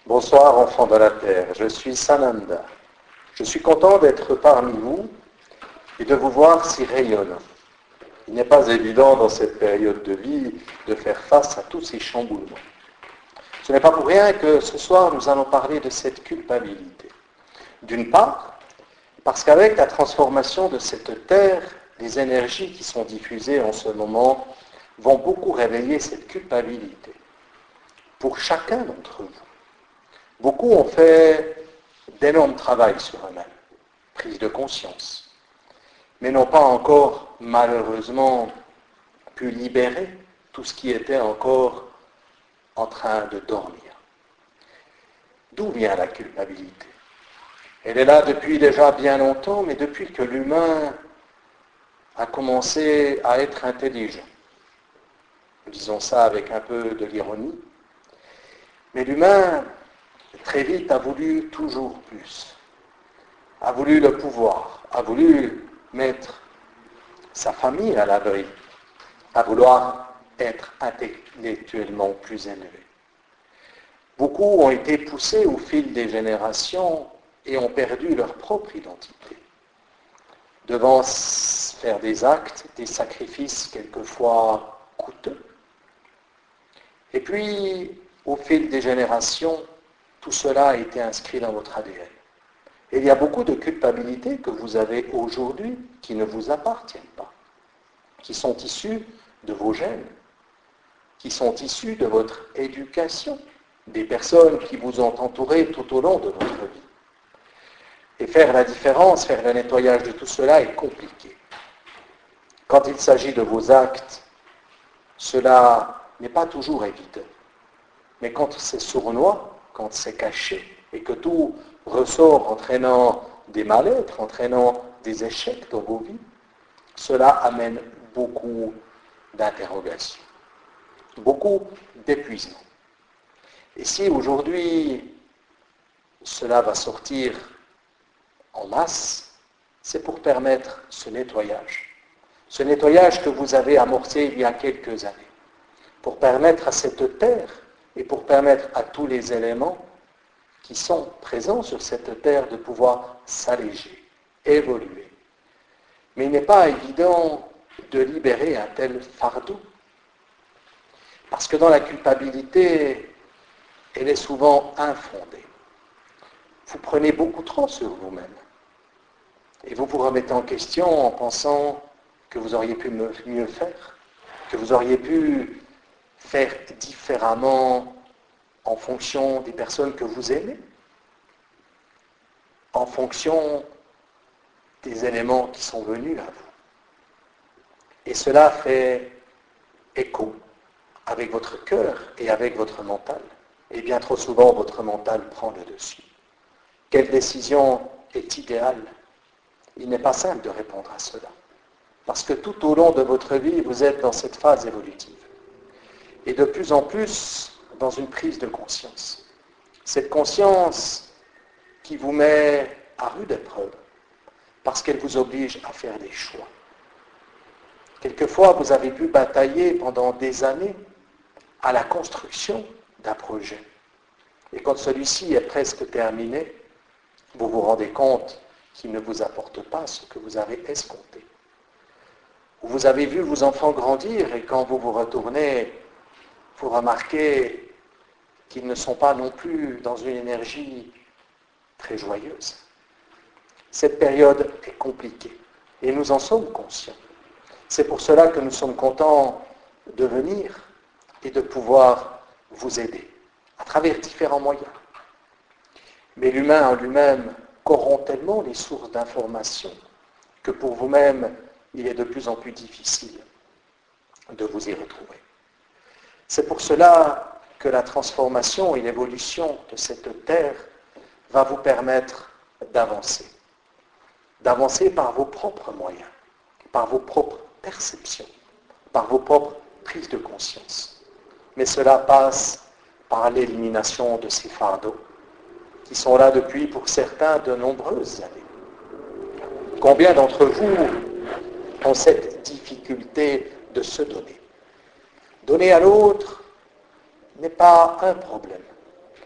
Bonsoir enfants de la terre, je suis Sananda. Je suis content d'être parmi vous et de vous voir si rayonnant. Il n'est pas évident dans cette période de vie de faire face à tous ces chamboulements. Ce n'est pas pour rien que ce soir nous allons parler de cette culpabilité. D'une part, parce qu'avec la transformation de cette terre, les énergies qui sont diffusées en ce moment vont beaucoup réveiller cette culpabilité. Pour chacun d'entre vous. Beaucoup ont fait d'énormes travail sur eux-mêmes, prise de conscience, mais n'ont pas encore, malheureusement, pu libérer tout ce qui était encore en train de dormir. D'où vient la culpabilité? Elle est là depuis déjà bien longtemps, mais depuis que l'humain a commencé à être intelligent. Disons ça avec un peu de l'ironie. Mais l'humain, très vite, a voulu toujours plus. A voulu le pouvoir, a voulu mettre sa famille à l'abri, a vouloir être intellectuellement plus élevé. Beaucoup ont été poussés au fil des générations et ont perdu leur propre identité, devant faire des actes, des sacrifices quelquefois coûteux. Et puis, au fil des générations, tout cela a été inscrit dans votre ADN. Et il y a beaucoup de culpabilités que vous avez aujourd'hui qui ne vous appartiennent pas, qui sont issues de vos gènes, qui sont issues de votre éducation, des personnes qui vous ont entouré tout au long de votre vie. Et faire la différence, faire le nettoyage de tout cela est compliqué. Quand il s'agit de vos actes, cela n'est pas toujours évident. Mais quand c'est sournois, quand c'est caché, et que tout ressort entraînant des mal-être, entraînant des échecs dans vos vies, cela amène beaucoup d'interrogations, beaucoup d'épuisement. Et si aujourd'hui cela va sortir en masse, c'est pour permettre ce nettoyage que vous avez amorcé il y a quelques années, pour permettre à cette terre et pour permettre à tous les éléments qui sont présents sur cette terre de pouvoir s'alléger, évoluer. Mais il n'est pas évident de libérer un tel fardeau. Parce que dans la culpabilité, elle est souvent infondée. Vous prenez beaucoup trop sur vous-même. Et vous vous remettez en question en pensant que vous auriez pu mieux faire, que vous auriez pu faire différemment en fonction des personnes que vous aimez, en fonction des éléments qui sont venus à vous. Et cela fait écho avec votre cœur et avec votre mental. Et bien trop souvent, votre mental prend le dessus. Quelle décision est idéale? Il n'est pas simple de répondre à cela. Parce que tout au long de votre vie, vous êtes dans cette phase évolutive. Et de plus en plus, dans une prise de conscience. Cette conscience qui vous met à rude épreuve, parce qu'elle vous oblige à faire des choix. Quelquefois, vous avez pu batailler pendant des années à la construction d'un projet. Et quand celui-ci est presque terminé, vous vous rendez compte qu'il ne vous apporte pas ce que vous avez escompté. Vous avez vu vos enfants grandir et quand vous vous retournez, vous remarquez qu'ils ne sont pas non plus dans une énergie très joyeuse. Cette période est compliquée et nous en sommes conscients. C'est pour cela que nous sommes contents de venir et de pouvoir vous aider à travers différents moyens. Mais l'humain en lui-même corrompt tellement les sources d'information que pour vous-même, il est de plus en plus difficile de vous y retrouver. C'est pour cela que la transformation et l'évolution de cette terre va vous permettre d'avancer. D'avancer par vos propres moyens, par vos propres perceptions, par vos propres prises de conscience. Mais cela passe par l'élimination de ces fardeaux qui sont là depuis, pour certains, de nombreuses années. Combien d'entre vous ont cette difficulté de se donner? Donner à l'autre n'est pas un problème.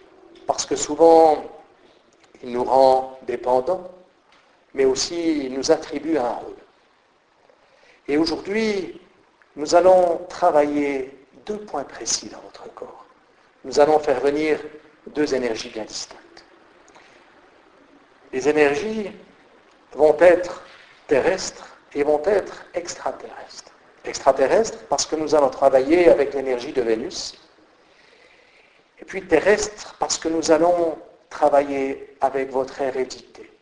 parce que souvent, il nous rend dépendants, mais aussi il nous attribue un rôle. Et aujourd'hui, nous allons travailler 2 points précis dans votre corps. Nous allons faire venir 2 énergies bien distinctes. Les énergies vont être terrestres et vont être extraterrestres. Extraterrestres parce que nous allons travailler avec l'énergie de Vénus. Et puis terrestres parce que nous allons travailler avec votre hérédité.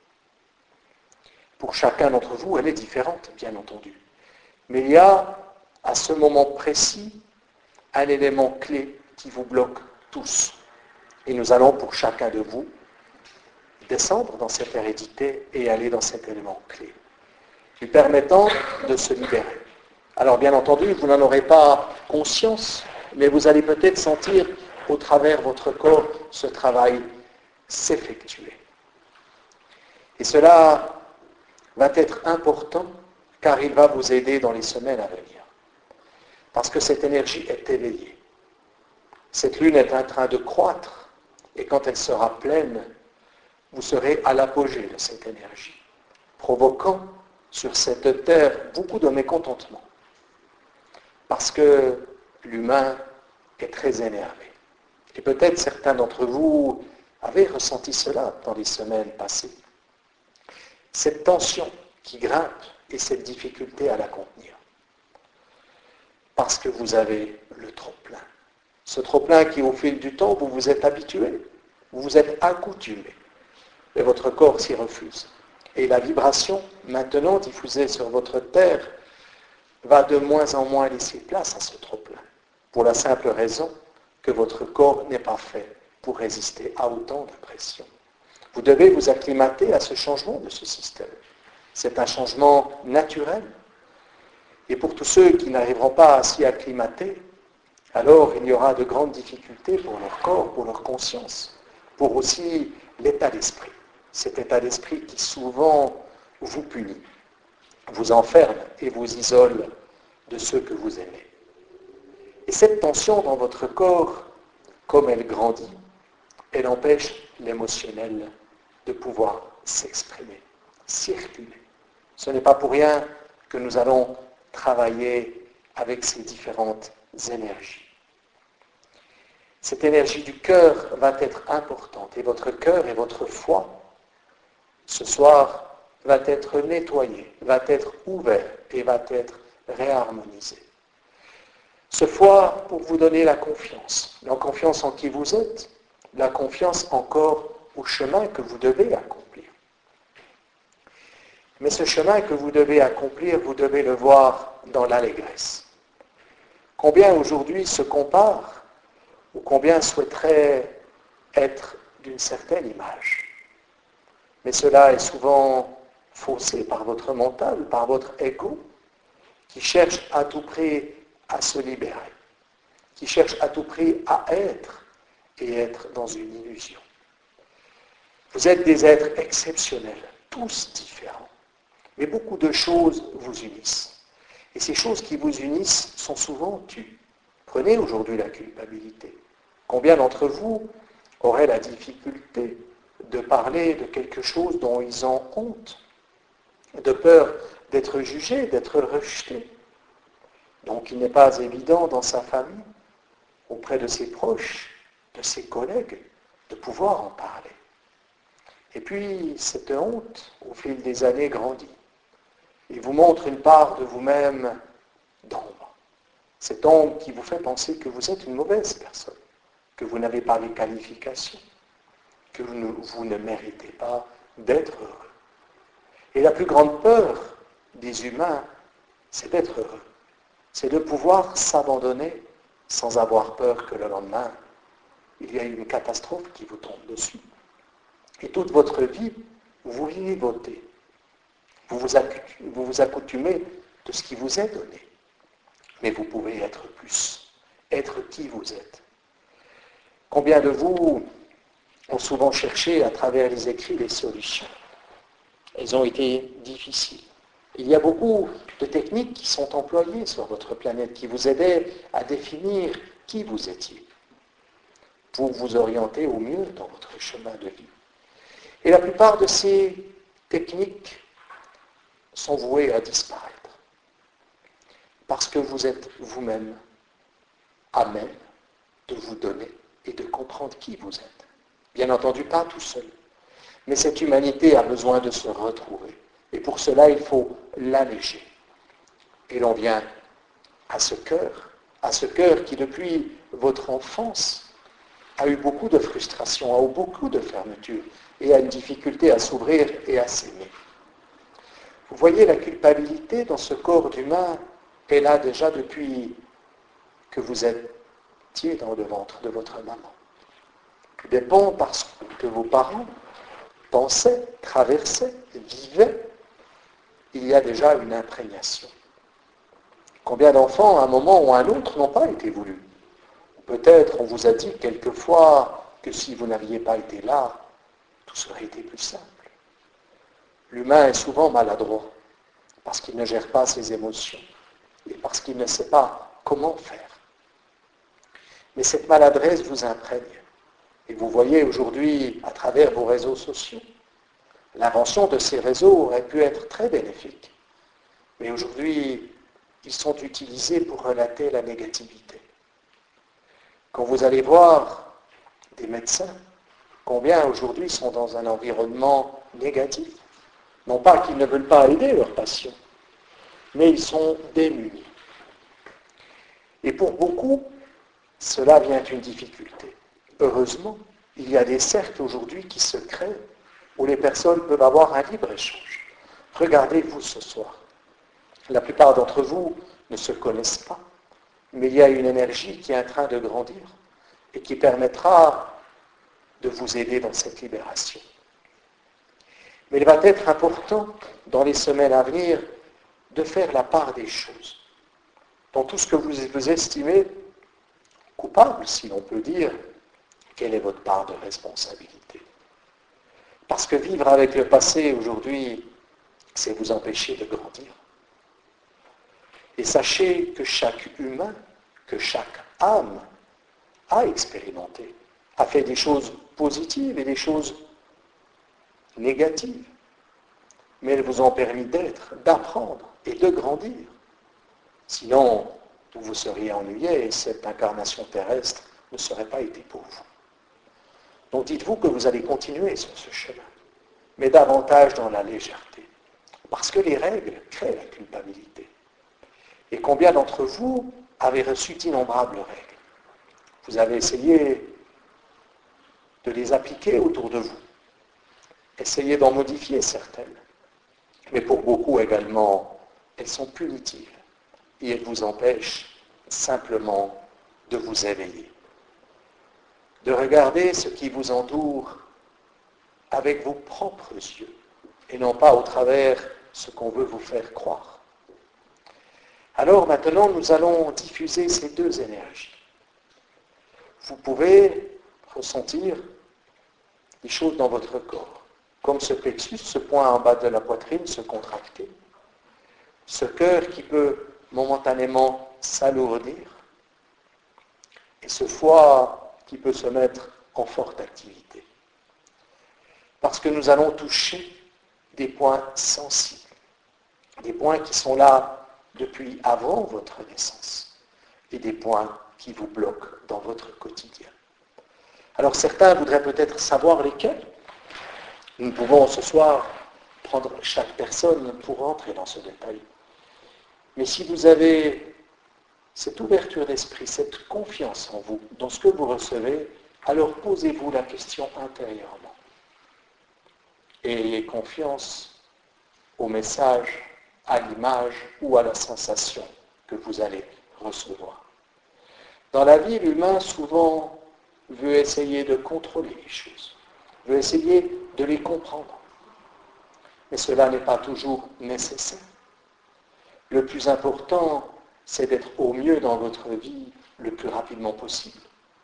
Pour chacun d'entre vous, elle est différente, bien entendu. Mais il y a, à ce moment précis, un élément clé qui vous bloque tous. Et nous allons, pour chacun de vous, descendre dans cette hérédité et aller dans cet élément clé, lui permettant de se libérer. Alors, bien entendu, vous n'en aurez pas conscience, mais vous allez peut-être sentir, au travers de votre corps, ce travail s'effectuer. Et cela va être important, car il va vous aider dans les semaines à venir. Parce que cette énergie est éveillée. Cette lune est en train de croître, et quand elle sera pleine, vous serez à l'apogée de cette énergie, provoquant sur cette terre beaucoup de mécontentement. Parce que l'humain est très énervé. Et peut-être certains d'entre vous avaient ressenti cela dans les semaines passées. Cette tension qui grimpe et cette difficulté à la contenir. Parce que vous avez le trop-plein. Ce trop-plein qui, au fil du temps, vous vous êtes habitué, vous vous êtes accoutumé. Et votre corps s'y refuse. Et la vibration, maintenant diffusée sur votre terre, va de moins en moins laisser place à ce trop-plein. Pour la simple raison que votre corps n'est pas fait pour résister à autant de pression. Vous devez vous acclimater à ce changement de ce système. C'est un changement naturel. Et pour tous ceux qui n'arriveront pas à s'y acclimater, alors il y aura de grandes difficultés pour leur corps, pour leur conscience, pour aussi l'état d'esprit. Cet état d'esprit qui souvent vous punit, vous enferme et vous isole de ceux que vous aimez. Et cette tension dans votre corps, comme elle grandit, elle empêche l'émotionnel de pouvoir s'exprimer, circuler. Ce n'est pas pour rien que nous allons travailler avec ces différentes énergies. Cette énergie du cœur va être importante et votre cœur et votre foi, ce soir, va être nettoyé, va être ouvert et va être réharmonisé. Ce foi pour vous donner la confiance en qui vous êtes, la confiance encore au chemin que vous devez accomplir. Mais ce chemin que vous devez accomplir, vous devez le voir dans l'allégresse. Combien aujourd'hui se comparent ou combien souhaiteraient être d'une certaine image. Mais cela est souvent faussé par votre mental, par votre ego, qui cherche à tout prix à se libérer, qui cherche à tout prix à être et être dans une illusion. Vous êtes des êtres exceptionnels, tous différents, mais beaucoup de choses vous unissent. Et ces choses qui vous unissent sont souvent tues. Prenez aujourd'hui la culpabilité. Combien d'entre vous auraient la difficulté de parler de quelque chose dont ils ont honte, de peur d'être jugés, d'être rejetés? Donc il n'est pas évident dans sa famille, auprès de ses proches, de ses collègues, de pouvoir en parler. Et puis cette honte, au fil des années, grandit et vous montre une part de vous-même d'ombre. Cette ombre qui vous fait penser que vous êtes une mauvaise personne, que vous n'avez pas les qualifications, que vous ne méritez pas d'être heureux. Et la plus grande peur des humains, c'est d'être heureux. C'est de pouvoir s'abandonner sans avoir peur que le lendemain, il y a une catastrophe qui vous tombe dessus. Et toute votre vie, vous vivotez. Vous vous accoutumez de ce qui vous est donné. Mais vous pouvez être plus, être qui vous êtes. Combien de vous ont souvent cherché à travers les écrits des solutions? Elles ont été difficiles. Il y a beaucoup de techniques qui sont employées sur votre planète qui vous aidaient à définir qui vous étiez. pour vous orienter au mieux dans votre chemin de vie. Et la plupart de ces techniques sont vouées à disparaître. Parce que vous êtes vous-même à même de vous donner et de comprendre qui vous êtes. Bien entendu, pas tout seul. Mais cette humanité a besoin de se retrouver. Et pour cela, il faut l'alléger. Et l'on vient à ce cœur qui, depuis votre enfance, a eu beaucoup de frustration, a eu beaucoup de fermeture et a une difficulté à s'ouvrir et à s'aimer. Vous voyez, la culpabilité dans ce corps d'humain est là déjà depuis que vous étiez dans le ventre de votre maman. Des ponts parce que vos parents pensaient, traversaient, vivaient, il y a déjà une imprégnation. Combien d'enfants, à un moment ou à un autre, n'ont pas été voulus? Peut-être on vous a dit quelquefois que si vous n'aviez pas été là, tout serait été plus simple. L'humain est souvent maladroit parce qu'il ne gère pas ses émotions et parce qu'il ne sait pas comment faire. Mais cette maladresse vous imprègne. Et vous voyez aujourd'hui, à travers vos réseaux sociaux, l'invention de ces réseaux aurait pu être très bénéfique. Mais aujourd'hui, ils sont utilisés pour relater la négativité. Quand vous allez voir des médecins, combien aujourd'hui sont dans un environnement négatif? Non pas qu'ils ne veulent pas aider leurs patients, mais ils sont démunis. Et pour beaucoup, cela vient d'une difficulté. Heureusement, il y a des cercles aujourd'hui qui se créent où les personnes peuvent avoir un libre-échange. Regardez-vous ce soir. La plupart d'entre vous ne se connaissent pas, mais il y a une énergie qui est en train de grandir et qui permettra de vous aider dans cette libération. Mais il va être important, dans les semaines à venir, de faire la part des choses. Dans tout ce que vous estimez coupable, si l'on peut dire, quelle est votre part de responsabilité? Parce que vivre avec le passé aujourd'hui, c'est vous empêcher de grandir. Et sachez que chaque humain, que chaque âme a expérimenté, a fait des choses positives et des choses négatives. Mais elles vous ont permis d'être, d'apprendre et de grandir. Sinon, vous vous seriez ennuyé et cette incarnation terrestre ne serait pas été pour vous. Donc dites-vous que vous allez continuer sur ce chemin, mais davantage dans la légèreté. Parce que les règles créent la culpabilité. Et combien d'entre vous avez reçu d'innombrables règles? Vous avez essayé de les appliquer autour de vous. Essayez d'en modifier certaines. Mais pour beaucoup également, elles sont punitives. Et elles vous empêchent simplement de vous éveiller. De regarder ce qui vous entoure avec vos propres yeux. Et non pas au travers ce qu'on veut vous faire croire. Alors maintenant, nous allons diffuser ces deux énergies. Vous pouvez ressentir des choses dans votre corps, comme ce plexus, ce point en bas de la poitrine se contracter, ce cœur qui peut momentanément s'alourdir, et ce foie qui peut se mettre en forte activité. Parce que nous allons toucher des points sensibles, des points qui sont là depuis avant votre naissance, et des points qui vous bloquent dans votre quotidien. Alors certains voudraient peut-être savoir lesquels. Nous pouvons ce soir prendre chaque personne pour entrer dans ce détail. Mais si vous avez cette ouverture d'esprit, cette confiance en vous, dans ce que vous recevez, alors posez-vous la question intérieurement. Et ayez confiance au message, à l'image ou à la sensation que vous allez recevoir. Dans la vie, l'humain souvent veut essayer de contrôler les choses, veut essayer de les comprendre. Mais cela n'est pas toujours nécessaire. Le plus important, c'est d'être au mieux dans votre vie le plus rapidement possible.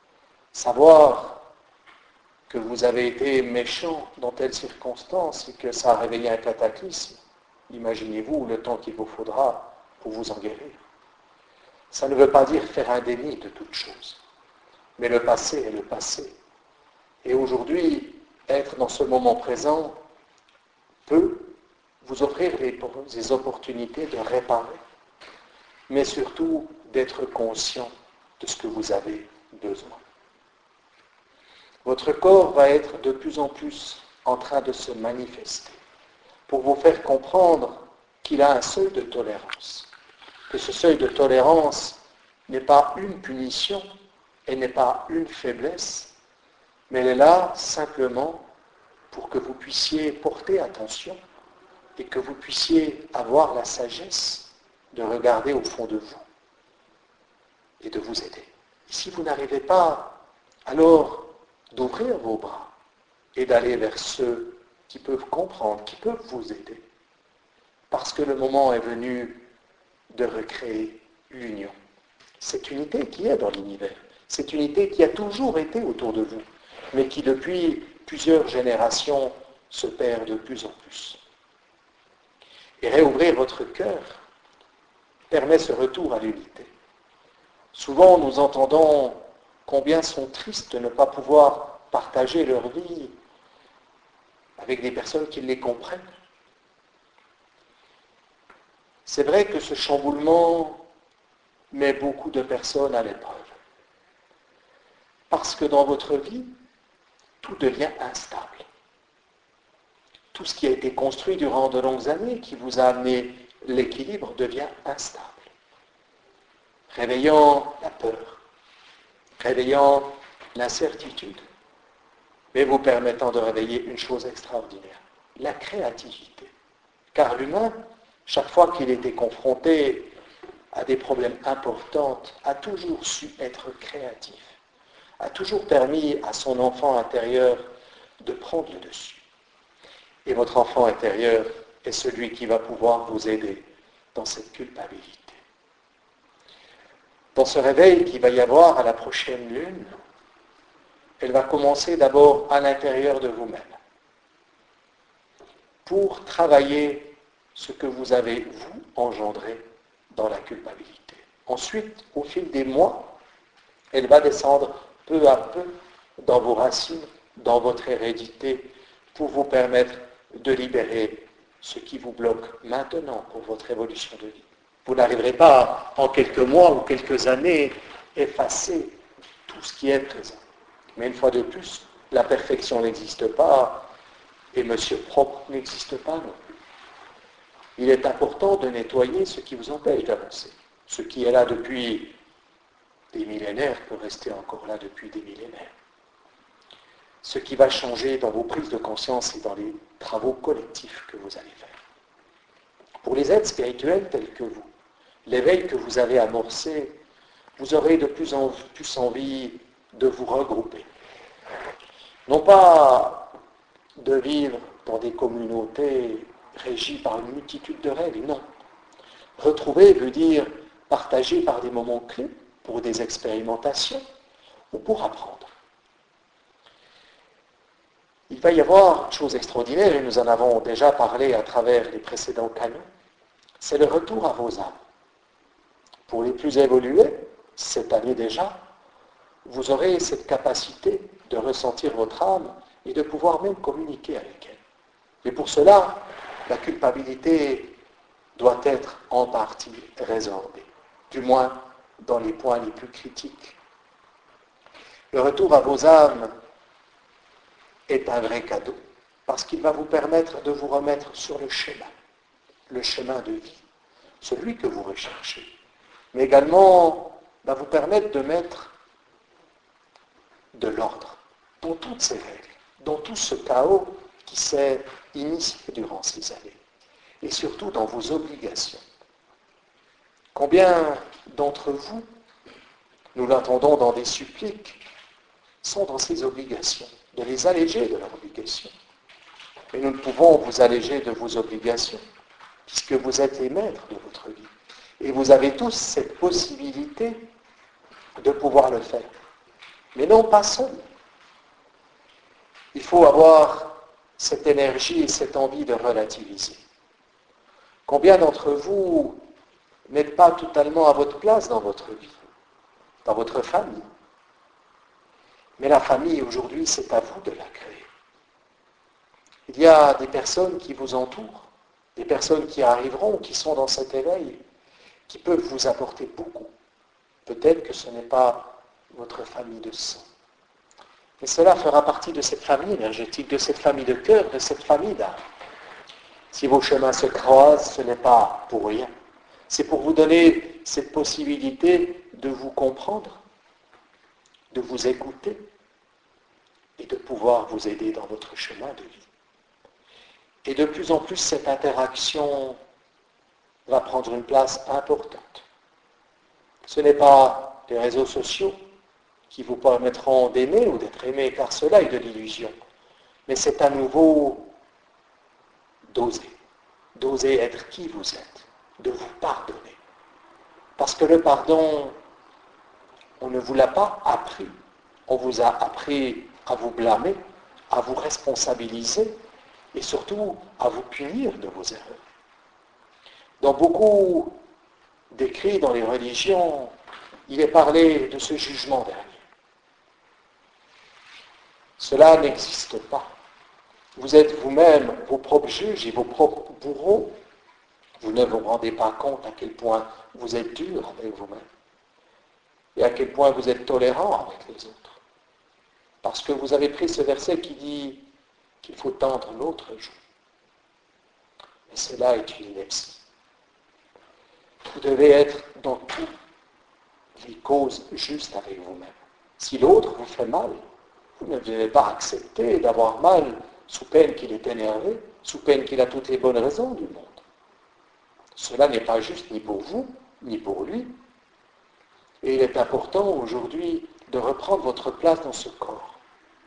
Savoir que vous avez été méchant dans telle circonstance et que ça a réveillé un cataclysme, imaginez-vous le temps qu'il vous faudra pour vous en guérir. Ça ne veut pas dire faire un déni de toute chose, Mais le passé est le passé. Et aujourd'hui, être dans ce moment présent peut vous offrir des opportunités de réparer, mais surtout d'être conscient de ce que vous avez besoin. Votre corps va être de plus en plus en train de se manifester pour vous faire comprendre qu'il a un seuil de tolérance, que ce seuil de tolérance n'est pas une punition et n'est pas une faiblesse, mais elle est là simplement pour que vous puissiez porter attention et que vous puissiez avoir la sagesse de regarder au fond de vous et de vous aider. Et si vous n'arrivez pas, alors d'ouvrir vos bras et d'aller vers ceux qui peuvent comprendre, qui peuvent vous aider. Parce que le moment est venu de recréer l'union. Cette unité qui est dans l'univers, cette unité qui a toujours été autour de vous, mais qui depuis plusieurs générations se perd de plus en plus. Et réouvrir votre cœur permet ce retour à l'unité. Souvent, nous entendons combien sont tristes de ne pas pouvoir partager leur vie avec des personnes qui les comprennent. C'est vrai que ce chamboulement met beaucoup de personnes à l'épreuve. Parce que dans votre vie, tout devient instable. Tout ce qui a été construit durant de longues années, qui vous a amené l'équilibre, devient instable. Réveillant la peur, réveillant l'incertitude, mais vous permettant de réveiller une chose extraordinaire, la créativité. Car l'humain, chaque fois qu'il était confronté à des problèmes importants, a toujours su être créatif, a toujours permis à son enfant intérieur de prendre le dessus. Et votre enfant intérieur est celui qui va pouvoir vous aider dans cette culpabilité. Dans ce réveil qu'il va y avoir à la prochaine lune, elle va commencer d'abord à l'intérieur de vous-même, pour travailler ce que vous avez, vous, engendré dans la culpabilité. Ensuite, au fil des mois, elle va descendre peu à peu dans vos racines, dans votre hérédité, pour vous permettre de libérer ce qui vous bloque maintenant pour votre évolution de vie. Vous n'arriverez pas en quelques mois ou quelques années effacer tout ce qui est présent. Mais une fois de plus, la perfection n'existe pas et Monsieur Propre n'existe pas non plus. Il est important de nettoyer ce qui vous empêche d'avancer. Ce qui est là depuis des millénaires peut rester encore là depuis des millénaires. Ce qui va changer dans vos prises de conscience et dans les travaux collectifs que vous allez faire. Pour les êtres spirituels tels que vous, l'éveil que vous avez amorcé, vous aurez de plus en plus envie de vous regrouper. Non pas de vivre dans des communautés régies par une multitude de règles, non. Retrouver veut dire partager par des moments clés pour des expérimentations ou pour apprendre. Il va y avoir une chose extraordinaire, et nous en avons déjà parlé à travers les précédents canons, c'est le retour à vos âmes. Pour les plus évolués, cette année déjà, vous aurez cette capacité de ressentir votre âme et de pouvoir même communiquer avec elle. Mais pour cela, la culpabilité doit être en partie résorbée, du moins dans les points les plus critiques. Le retour à vos âmes est un vrai cadeau, parce qu'il va vous permettre de vous remettre sur le chemin de vie, celui que vous recherchez, mais également va vous permettre de mettre de l'ordre dans toutes ces règles, dans tout ce chaos qui s'est initié durant ces années, et surtout dans vos obligations. Combien d'entre vous, nous l'entendons dans des suppliques, sont dans ces obligations, de les alléger de leurs obligations. Mais nous ne pouvons vous alléger de vos obligations, puisque vous êtes les maîtres de votre vie. Et vous avez tous cette possibilité de pouvoir le faire. Mais non pas seul. Il faut avoir cette énergie et cette envie de relativiser. Combien d'entre vous n'êtes pas totalement à votre place dans votre vie, dans votre famille, Mais la famille, aujourd'hui, c'est à vous de la créer. Il y a des personnes qui vous entourent, des personnes qui arriveront, qui sont dans cet éveil, qui peuvent vous apporter beaucoup. Peut-être que ce n'est pas votre famille de sang. Mais cela fera partie de cette famille énergétique, de cette famille de cœur, de cette famille d'âme. Si vos chemins se croisent, ce n'est pas pour rien. C'est pour vous donner cette possibilité de vous comprendre, de vous écouter et de pouvoir vous aider dans votre chemin de vie. Et de plus en plus, cette interaction va prendre une place importante. Ce n'est pas les réseaux sociaux qui vous permettront d'aimer ou d'être aimé, car cela est de l'illusion. Mais c'est à nouveau d'oser être qui vous êtes, de vous pardonner. Parce que le pardon, on ne vous l'a pas appris. On vous a appris à vous blâmer, à vous responsabiliser et surtout à vous punir de vos erreurs. Dans beaucoup d'écrits dans les religions, il est parlé de ce jugement dernier. Cela n'existe pas. Vous êtes vous-même vos propres juges et vos propres bourreaux. Vous ne vous rendez pas compte à quel point vous êtes dur avec vous-même et à quel point vous êtes tolérant avec les autres. Parce que vous avez pris ce verset qui dit qu'il faut tendre l'autre joue. Mais cela est une ineptie. Vous devez être dans toutes les causes justes avec vous-même. Si l'autre vous fait mal, vous ne devez pas accepter d'avoir mal sous peine qu'il est énervé, sous peine qu'il a toutes les bonnes raisons du monde. Cela n'est pas juste ni pour vous, ni pour lui. Et il est important aujourd'hui de reprendre votre place dans ce corps,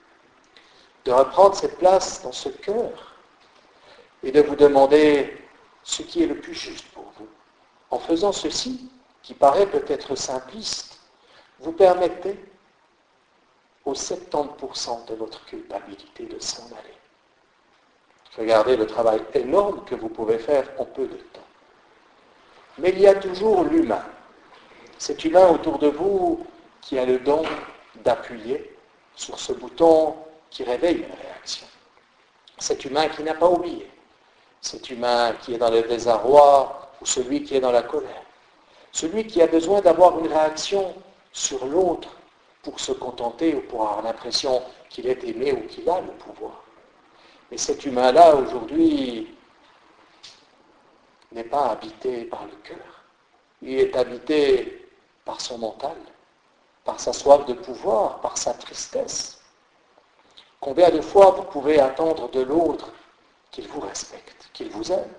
de reprendre cette place dans ce cœur et de vous demander ce qui est le plus juste pour vous. En faisant ceci, qui paraît peut-être simpliste, vous permettez aux 70% de votre culpabilité de s'en aller. Regardez le travail énorme que vous pouvez faire en peu de temps. Mais il y a toujours l'humain. Cet humain autour de vous qui a le don d'appuyer sur ce bouton qui réveille une réaction. Cet humain qui n'a pas oublié. Cet humain qui est dans le désarroi ou celui qui est dans la colère. Celui qui a besoin d'avoir une réaction sur l'autre pour se contenter ou pour avoir l'impression qu'il est aimé ou qu'il a le pouvoir. Mais cet humain-là, aujourd'hui, n'est pas habité par le cœur. Il est habité par son mental, par sa soif de pouvoir, par sa tristesse. Combien de fois vous pouvez attendre de l'autre qu'il vous respecte, qu'il vous aime,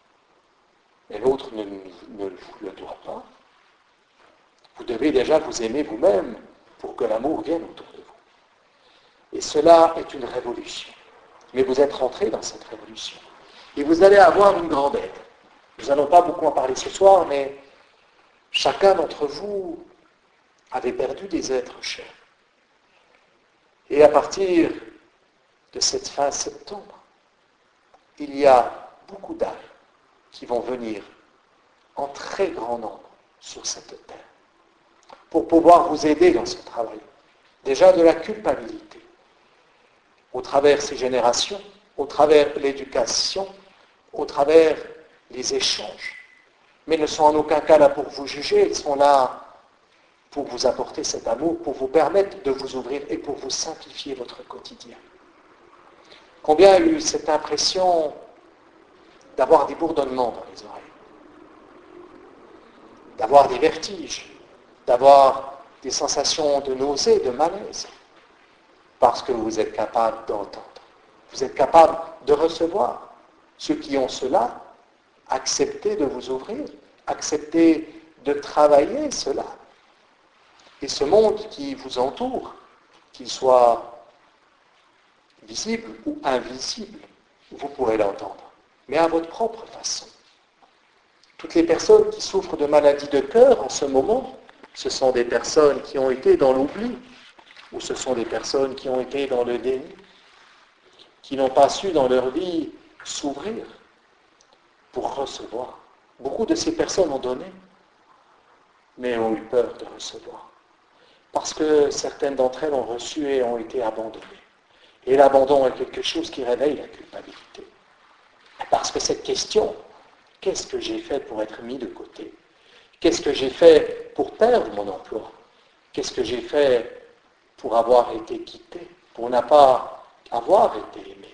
et l'autre ne vous le doit pas. Vous devez déjà vous aimer vous-même pour que l'amour vienne autour de vous. Et cela est une révolution. Mais vous êtes rentrés dans cette révolution. Et vous allez avoir une grande aide. Nous n'allons pas beaucoup en parler ce soir, mais chacun d'entre vous avait perdu des êtres chers. Et à partir de cette fin septembre, il y a beaucoup d'âmes qui vont venir en très grand nombre sur cette terre pour pouvoir vous aider dans ce travail. Déjà de la culpabilité, au travers ces générations, au travers l'éducation, au travers les échanges. Mais ils ne sont en aucun cas là pour vous juger, ils sont là pour vous apporter cet amour, pour vous permettre de vous ouvrir et pour vous simplifier votre quotidien. Combien a eu cette impression d'avoir des bourdonnements dans les oreilles, d'avoir des vertiges, d'avoir des sensations de nausée, de malaise, parce que vous êtes capable d'entendre, vous êtes capable de recevoir. Ceux qui ont cela, acceptez de vous ouvrir, acceptez de travailler cela. Et ce monde qui vous entoure, qu'il soit visible ou invisible, vous pourrez l'entendre, mais à votre propre façon. Toutes les personnes qui souffrent de maladies de cœur en ce moment, ce sont des personnes qui ont été dans l'oubli, ou ce sont des personnes qui ont été dans le déni, qui n'ont pas su dans leur vie s'ouvrir pour recevoir. Beaucoup de ces personnes ont donné, mais ont eu peur de recevoir. parce que certaines d'entre elles ont reçu et ont été abandonnées. Et l'abandon est quelque chose qui réveille la culpabilité. Parce que cette question, qu'est-ce que j'ai fait pour être mis de côté? Qu'est-ce que j'ai fait pour perdre mon emploi? Qu'est-ce que j'ai fait pour avoir été quitté, pour ne pas avoir été aimé?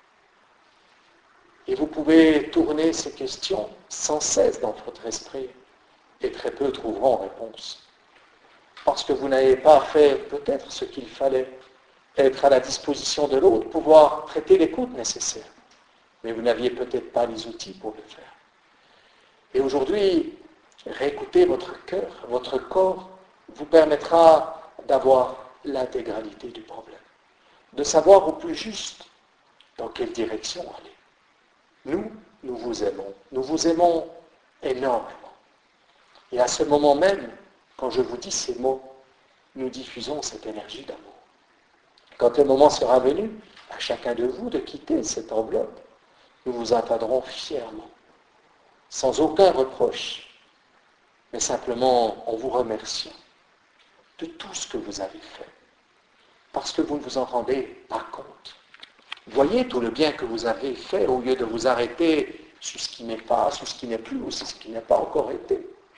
Et vous pouvez tourner ces questions sans cesse dans votre esprit, et très peu trouveront réponse. Parce que vous n'avez pas fait peut-être ce qu'il fallait, être à la disposition de l'autre, pouvoir prêter l'écoute nécessaire. Mais vous n'aviez peut-être pas les outils pour le faire. Et aujourd'hui, réécouter votre cœur, votre corps, vous permettra d'avoir l'intégralité du problème, de savoir au plus juste dans quelle direction aller. Nous vous aimons. Nous vous aimons énormément. Et à ce moment même, quand je vous dis ces mots, nous diffusons cette énergie d'amour. Quand le moment sera venu, à chacun de vous de quitter cette enveloppe, nous vous attendrons fièrement, sans aucun reproche, mais simplement en vous remerciant de tout ce que vous avez fait, parce que vous ne vous en rendez pas compte. Voyez tout le bien que vous avez fait au lieu de vous arrêter sur ce qui n'est pas, sur ce qui n'est plus ou sur ce qui n'a pas encore été.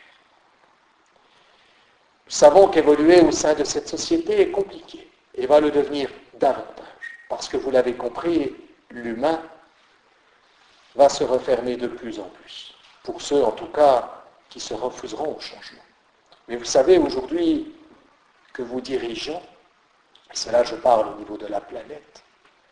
Nous savons qu'évoluer au sein de cette société est compliqué et va le devenir davantage, parce que vous l'avez compris, l'humain va se refermer de plus en plus, pour ceux en tout cas qui se refuseront au changement. Mais vous savez aujourd'hui que vos dirigeants, et cela je parle au niveau de la planète,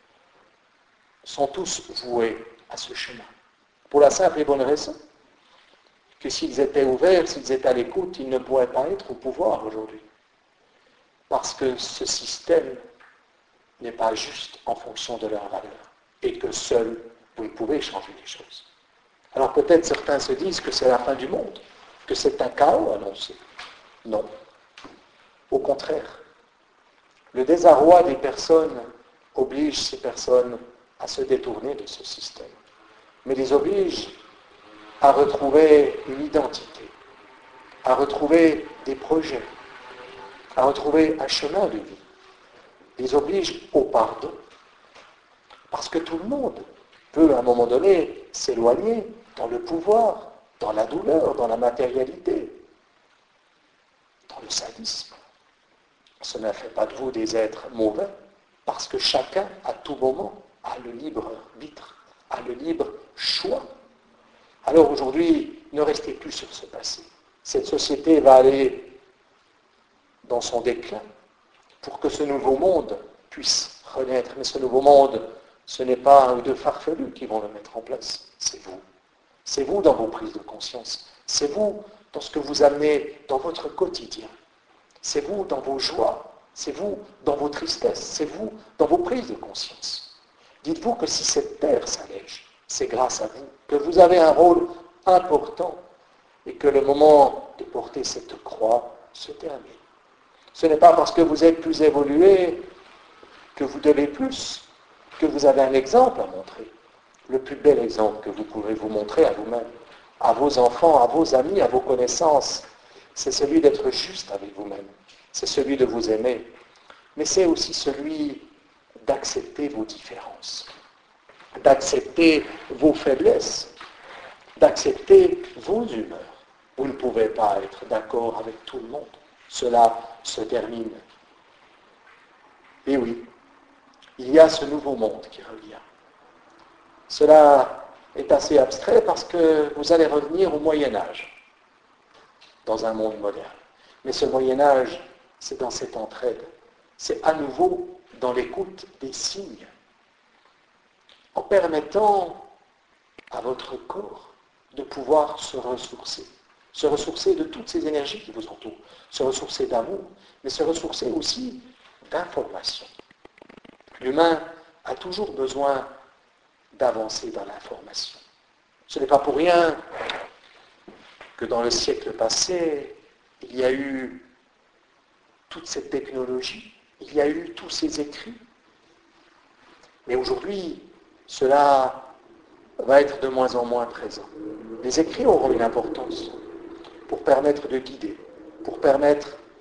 sont tous voués à ce chemin. Pour la simple et bonne raison que s'ils étaient ouverts, s'ils étaient à l'écoute, ils ne pourraient pas être au pouvoir aujourd'hui. Parce que ce système n'est pas juste en fonction de leurs valeurs et que seul vous ne pouvez changer les choses. Alors peut-être certains se disent que c'est la fin du monde, que c'est un chaos annoncé. Non. Au contraire, le désarroi des personnes oblige ces personnes à se détourner de ce système, mais les oblige à retrouver une identité, à retrouver des projets, à retrouver un chemin de vie. Les oblige au pardon, parce que tout le monde peut à un moment donné s'éloigner dans le pouvoir, dans la douleur, dans la matérialité, dans le sadisme. Cela ne fait pas de vous des êtres mauvais, parce que chacun, à tout moment, a le libre arbitre, a le libre choix. Alors aujourd'hui, ne restez plus sur ce passé. Cette société va aller dans son déclin pour que ce nouveau monde puisse renaître. Mais ce nouveau monde, ce n'est pas un ou deux farfelus qui vont le mettre en place, c'est vous. C'est vous dans vos prises de conscience. C'est vous dans ce que vous amenez dans votre quotidien. C'est vous dans vos joies. C'est vous dans vos tristesses. C'est vous dans vos prises de conscience. Dites-vous que si cette terre s'allège, c'est grâce à vous, que vous avez un rôle important et que le moment de porter cette croix se termine. Ce n'est pas parce que vous êtes plus évolué que vous devez plus, que vous avez un exemple à montrer. Le plus bel exemple que vous pouvez vous montrer à vous-même, à vos enfants, à vos amis, à vos connaissances, c'est celui d'être juste avec vous-même. C'est celui de vous aimer. Mais c'est aussi celui d'accepter vos différences, d'accepter vos faiblesses, d'accepter vos humeurs. Vous ne pouvez pas être d'accord avec tout le monde. Cela se termine. Et oui, il y a ce nouveau monde qui revient. Cela est assez abstrait parce que vous allez revenir au Moyen-Âge, dans un monde moderne. Mais ce Moyen-Âge, c'est dans cette entraide. C'est à nouveau dans l'écoute des signes. En permettant à votre corps de pouvoir se ressourcer de toutes ces énergies qui vous entourent, se ressourcer d'amour, mais se ressourcer aussi d'information. L'humain a toujours besoin d'avancer dans l'information. Ce n'est pas pour rien que dans le siècle passé, il y a eu toute cette technologie, il y a eu tous ces écrits. Mais aujourd'hui, cela va être de moins en moins présent. Les écrits auront une importance pour permettre de guider, pour permettre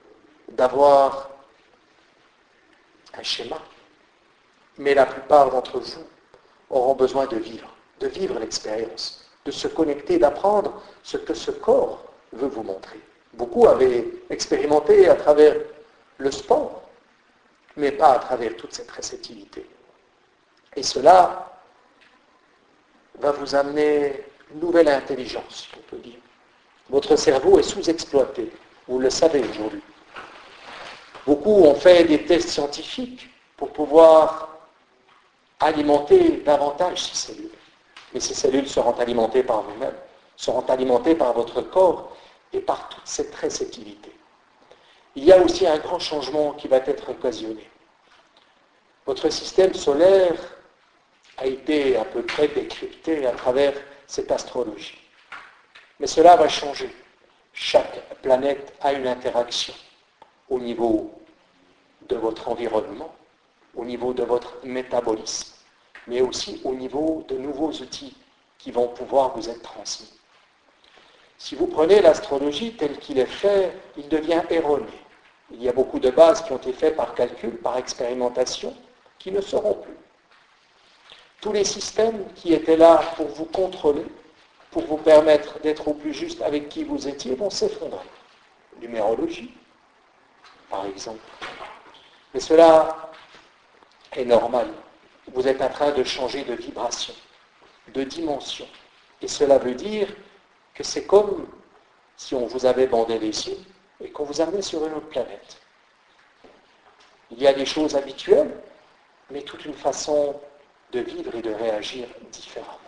d'avoir un schéma. Mais la plupart d'entre vous auront besoin de vivre l'expérience, de se connecter, d'apprendre ce que ce corps veut vous montrer. Beaucoup avaient expérimenté à travers le sport, mais pas à travers toute cette réceptivité. Et cela va vous amener une nouvelle intelligence, on peut dire. Votre cerveau est sous-exploité, vous le savez aujourd'hui. Beaucoup ont fait des tests scientifiques pour pouvoir alimenter davantage ces cellules. Mais ces cellules seront alimentées par vous-même, seront alimentées par votre corps et par toute cette réceptivité. Il y a aussi un grand changement qui va être occasionné. Votre système solaire a été à peu près décrypté à travers cette astrologie. Mais cela va changer. Chaque planète a une interaction au niveau de votre environnement, au niveau de votre métabolisme, mais aussi au niveau de nouveaux outils qui vont pouvoir vous être transmis. Si vous prenez l'astrologie telle qu'il est fait, il devient erroné. Il y a beaucoup de bases qui ont été faites par calcul, par expérimentation, qui ne seront plus. Tous les systèmes qui étaient là pour vous contrôler, pour vous permettre d'être au plus juste avec qui vous étiez, vont s'effondrer. Numérologie, par exemple. Mais cela est normal. Vous êtes en train de changer de vibration, de dimension. Et cela veut dire que c'est comme si on vous avait bandé les yeux et qu'on vous amenait sur une autre planète. Il y a des choses habituelles, mais toute une façon de vivre et de réagir différemment.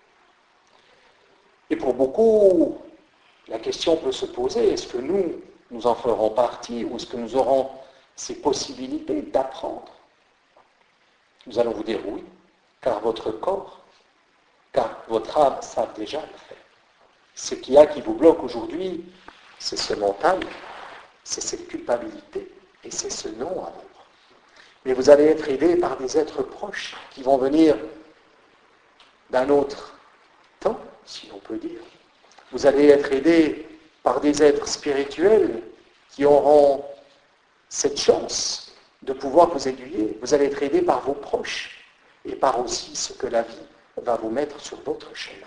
Et pour beaucoup, la question peut se poser, est-ce que nous en ferons partie ou est-ce que nous aurons ces possibilités d'apprendre? Nous allons vous dire oui, car votre corps, car votre âme savent déjà le faire. Ce qu'il y a qui vous bloque aujourd'hui, c'est ce mental, c'est cette culpabilité et c'est ce non-amour. Mais vous allez être aidé par des êtres proches qui vont venir d'un autre temps, si l'on peut dire. Vous allez être aidé par des êtres spirituels qui auront cette chance de pouvoir vous aiguiller. Vous allez être aidé par vos proches et par aussi ce que la vie va vous mettre sur votre chemin.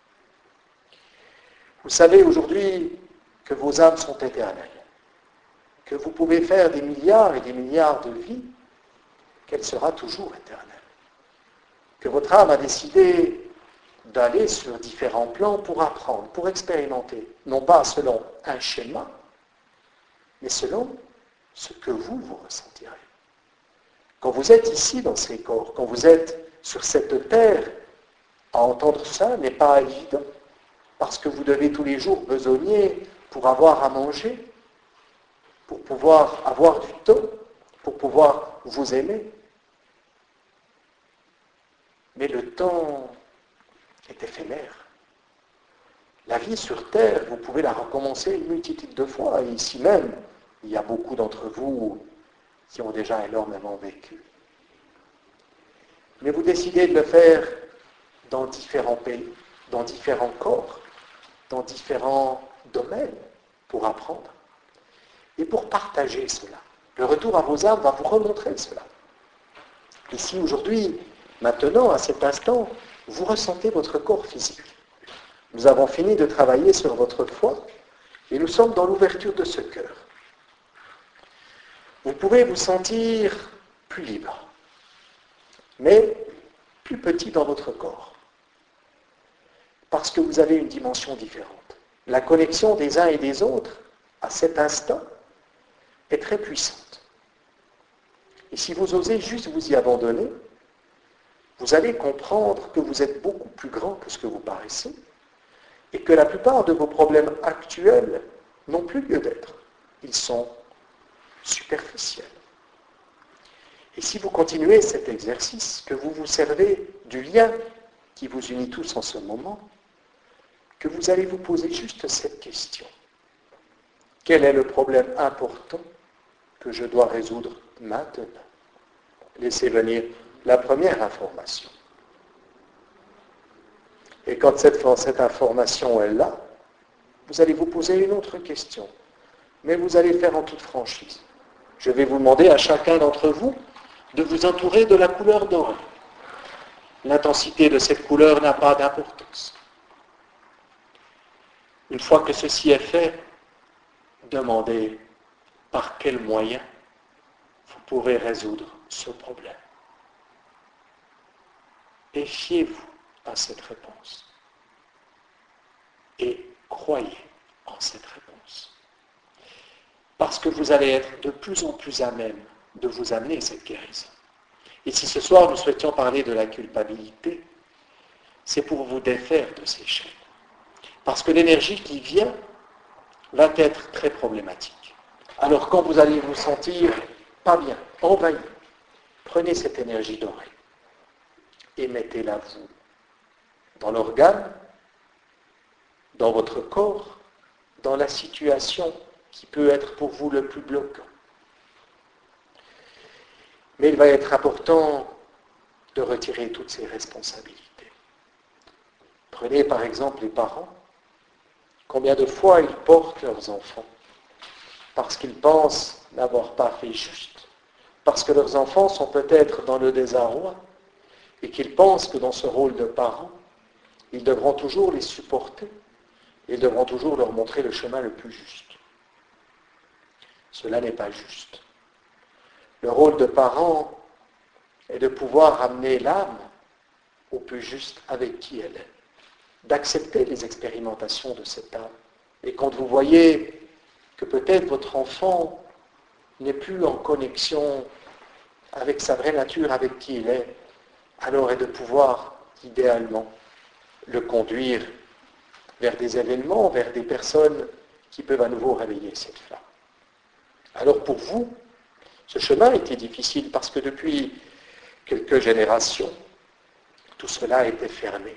Vous savez aujourd'hui que vos âmes sont éternelles, que vous pouvez faire des milliards et des milliards de vies, qu'elle sera toujours éternelle. Que votre âme a décidé d'aller sur différents plans pour apprendre, pour expérimenter, non pas selon un schéma, mais selon ce que vous ressentirez. Quand vous êtes ici dans ces corps, quand vous êtes sur cette terre, à entendre ça n'est pas évident, parce que vous devez tous les jours besogner pour avoir à manger, pour pouvoir avoir du temps, pour pouvoir vous aimer. Mais le temps est éphémère. La vie sur Terre, vous pouvez la recommencer une multitude de fois. Et ici même, il y a beaucoup d'entre vous qui ont déjà énormément vécu. Mais vous décidez de le faire dans différents pays, dans différents corps, dans différents domaines pour apprendre et pour partager cela. Le retour à vos âmes va vous remontrer cela. Ici, aujourd'hui, maintenant, à cet instant, vous ressentez votre corps physique. Nous avons fini de travailler sur votre foi et nous sommes dans l'ouverture de ce cœur. Vous pouvez vous sentir plus libre, mais plus petit dans votre corps, parce que vous avez une dimension différente. La connexion des uns et des autres, à cet instant, est très puissante. Et si vous osez juste vous y abandonner, vous allez comprendre que vous êtes beaucoup plus grand que ce que vous paraissez et que la plupart de vos problèmes actuels n'ont plus lieu d'être. Ils sont superficiels. Et si vous continuez cet exercice, que vous vous servez du lien qui vous unit tous en ce moment, que vous allez vous poser juste cette question. Quel est le problème important que je dois résoudre maintenant? Laissez venir la première information. Et quand cette information est là, vous allez vous poser une autre question. Mais vous allez faire en toute franchise. Je vais vous demander à chacun d'entre vous de vous entourer de la couleur dorée. L'intensité de cette couleur n'a pas d'importance. Une fois que ceci est fait, demandez par quel moyen vous pourrez résoudre ce problème. Et fiez-vous à cette réponse. Et croyez en cette réponse. Parce que vous allez être de plus en plus à même de vous amener cette guérison. Et si ce soir nous souhaitions parler de la culpabilité, c'est pour vous défaire de ces chaînes. Parce que l'énergie qui vient va être très problématique. Alors quand vous allez vous sentir pas bien, envahi, prenez cette énergie dorée et mettez-la vous dans l'organe, dans votre corps, dans la situation qui peut être pour vous le plus bloquant. Mais il va être important de retirer toutes ces responsabilités. Prenez par exemple les parents. Combien de fois ils portent leurs enfants parce qu'ils pensent n'avoir pas fait juste, parce que leurs enfants sont peut-être dans le désarroi et qu'ils pensent que dans ce rôle de parents, ils devront toujours les supporter, ils devront toujours leur montrer le chemin le plus juste. Cela n'est pas juste. Le rôle de parent est de pouvoir amener l'âme au plus juste avec qui elle est, d'accepter les expérimentations de cette âme. Et quand vous voyez que peut-être votre enfant n'est plus en connexion avec sa vraie nature, avec qui il est, alors est de pouvoir, idéalement, le conduire vers des événements, vers des personnes qui peuvent à nouveau réveiller cette flamme. Alors pour vous, ce chemin était difficile parce que depuis quelques générations, tout cela a été fermé.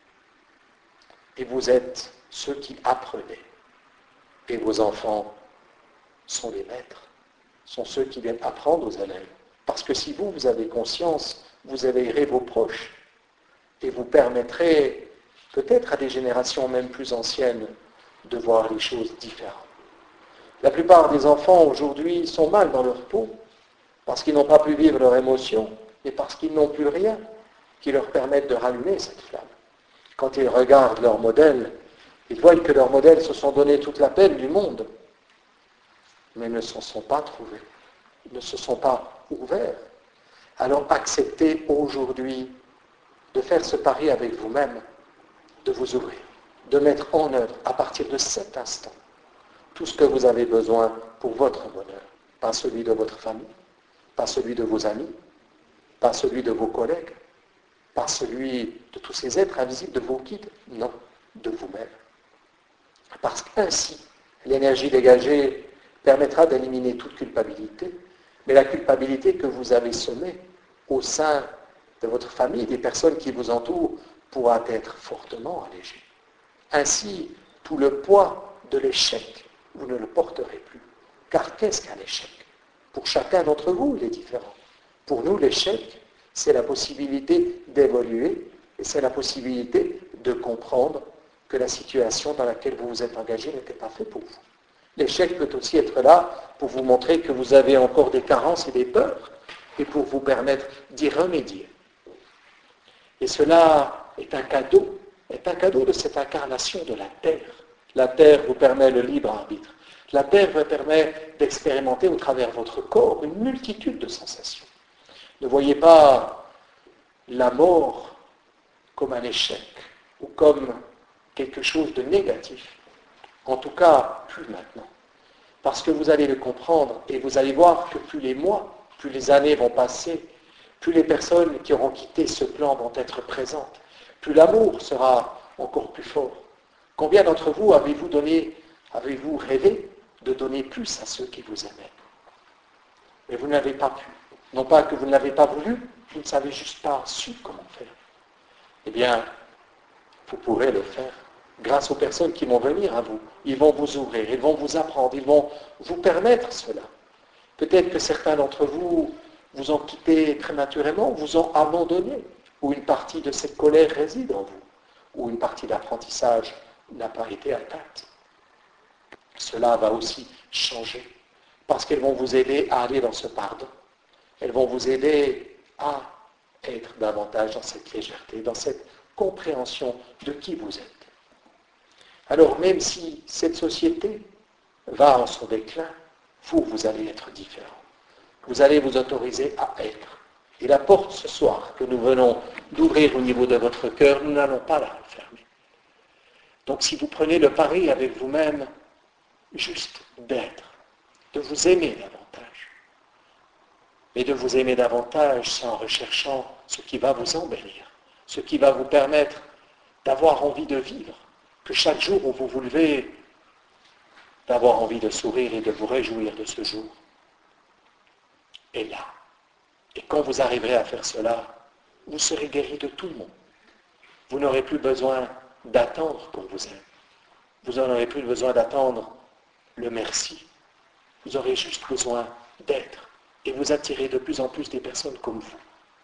Et vous êtes ceux qui apprenez. Et vos enfants sont les maîtres, sont ceux qui viennent apprendre aux élèves. Parce que si vous avez conscience, vous éveillerez vos proches et vous permettrez peut-être à des générations même plus anciennes de voir les choses différemment. La plupart des enfants aujourd'hui sont mal dans leur peau parce qu'ils n'ont pas pu vivre leurs émotions et parce qu'ils n'ont plus rien qui leur permette de rallumer cette flamme. Quand ils regardent leur modèle, ils voient que leurs modèles se sont donné toute la peine du monde, mais ne s'en sont pas trouvés, ne se sont pas ouverts. Alors acceptez aujourd'hui de faire ce pari avec vous-même, de vous ouvrir, de mettre en œuvre à partir de cet instant tout ce que vous avez besoin pour votre bonheur, pas celui de votre famille, pas celui de vos amis, pas celui de vos collègues, pas celui de tous ces êtres invisibles, de vos guides, non, de vous-même. Parce qu'ainsi, l'énergie dégagée permettra d'éliminer toute culpabilité, mais la culpabilité que vous avez semée au sein de votre famille, des personnes qui vous entourent, pourra être fortement allégée. Ainsi, tout le poids de l'échec, vous ne le porterez plus. Car qu'est-ce qu'un échec? Pour chacun d'entre vous, il est différent. Pour nous, l'échec, c'est la possibilité d'évoluer et c'est la possibilité de comprendre que la situation dans laquelle vous vous êtes engagé n'était pas faite pour vous. L'échec peut aussi être là pour vous montrer que vous avez encore des carences et des peurs et pour vous permettre d'y remédier. Et cela est un cadeau de cette incarnation de la terre. La terre vous permet le libre arbitre. La terre vous permet d'expérimenter au travers de votre corps une multitude de sensations. Ne voyez pas la mort comme un échec ou comme quelque chose de négatif. En tout cas, plus maintenant. Parce que vous allez le comprendre et vous allez voir que plus les mois, plus les années vont passer, plus les personnes qui auront quitté ce plan vont être présentes, plus l'amour sera encore plus fort. Combien d'entre vous avez-vous rêvé de donner plus à ceux qui vous aimaient? Mais vous n'avez pas pu. Non pas que vous ne l'avez pas voulu, vous ne savez juste pas su comment faire. Eh bien, vous pourrez le faire grâce aux personnes qui vont venir à vous. Ils vont vous ouvrir, ils vont vous apprendre, ils vont vous permettre cela. Peut-être que certains d'entre vous vous ont quitté prématurément, vous ont abandonné, ou une partie de cette colère réside en vous, ou une partie d'apprentissage n'a pas été atteinte. Cela va aussi changer. parce qu'elles vont vous aider à aller dans ce pardon. Elles vont vous aider à être davantage dans cette légèreté, dans cette compréhension de qui vous êtes. Alors même si cette société va en son déclin, vous allez être différent. Vous allez vous autoriser à être. Et la porte ce soir que nous venons d'ouvrir au niveau de votre cœur, nous n'allons pas la refermer. Donc si vous prenez le pari avec vous-même, juste d'être, de vous aimer davantage, mais de vous aimer davantage, c'est en recherchant ce qui va vous embellir, ce qui va vous permettre d'avoir envie de vivre, que chaque jour où vous vous levez, d'avoir envie de sourire et de vous réjouir de ce jour. Et là, et quand vous arriverez à faire cela, vous serez guéri de tout le monde. Vous n'aurez plus besoin d'attendre qu'on vous aime. Vous n'aurez plus besoin d'attendre le merci. Vous aurez juste besoin d'être et vous attirez de plus en plus des personnes comme vous.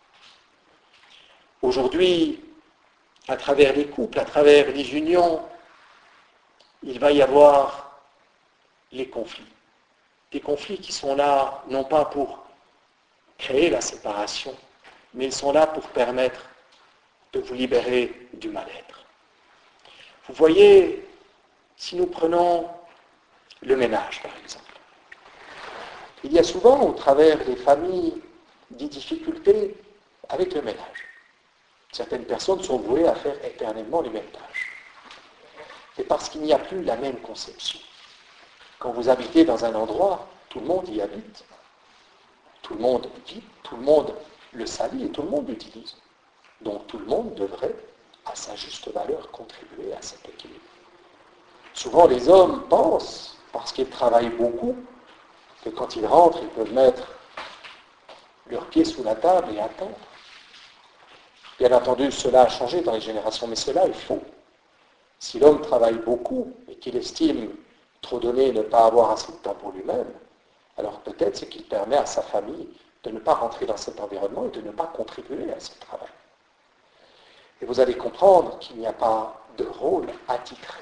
Aujourd'hui, à travers les couples, à travers les unions, il va y avoir les conflits. Des conflits qui sont là, non pas pour créer la séparation, mais ils sont là pour permettre de vous libérer du mal-être. Vous voyez, si nous prenons le ménage, par exemple, il y a souvent, au travers des familles, des difficultés avec le ménage. Certaines personnes sont vouées à faire éternellement les mêmes tâches. C'est parce qu'il n'y a plus la même conception. Quand vous habitez dans un endroit, tout le monde y habite. Tout le monde vit, tout le monde le salit et tout le monde l'utilise. Donc tout le monde devrait, à sa juste valeur, contribuer à cet équilibre. Souvent les hommes pensent, parce qu'ils travaillent beaucoup, que quand ils rentrent, ils peuvent mettre leurs pieds sous la table et attendre. Bien entendu, cela a changé dans les générations, mais cela est faux. Si l'homme travaille beaucoup et qu'il estime trop donner et ne pas avoir assez de temps pour lui-même, alors peut-être c'est qu'il permet à sa famille de ne pas rentrer dans cet environnement et de ne pas contribuer à ce travail. Et vous allez comprendre qu'il n'y a pas de rôle attitré.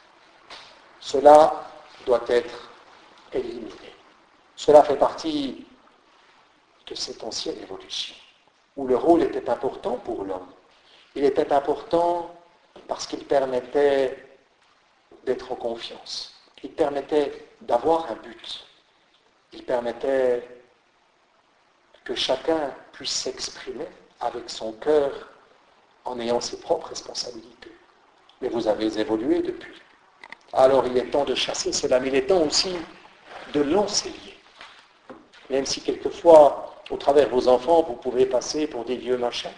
Cela doit être éliminé. Cela fait partie de cette ancienne évolution, où le rôle était important pour l'homme. Il était important parce qu'il permettait d'être en confiance. Il permettait d'avoir un but. Il permettait que chacun puisse s'exprimer avec son cœur en ayant ses propres responsabilités. Mais vous avez évolué depuis. Alors il est temps de chasser cela, mais il est temps aussi de l'enseigner. Même si quelquefois, au travers de vos enfants, vous pouvez passer pour des vieux machins.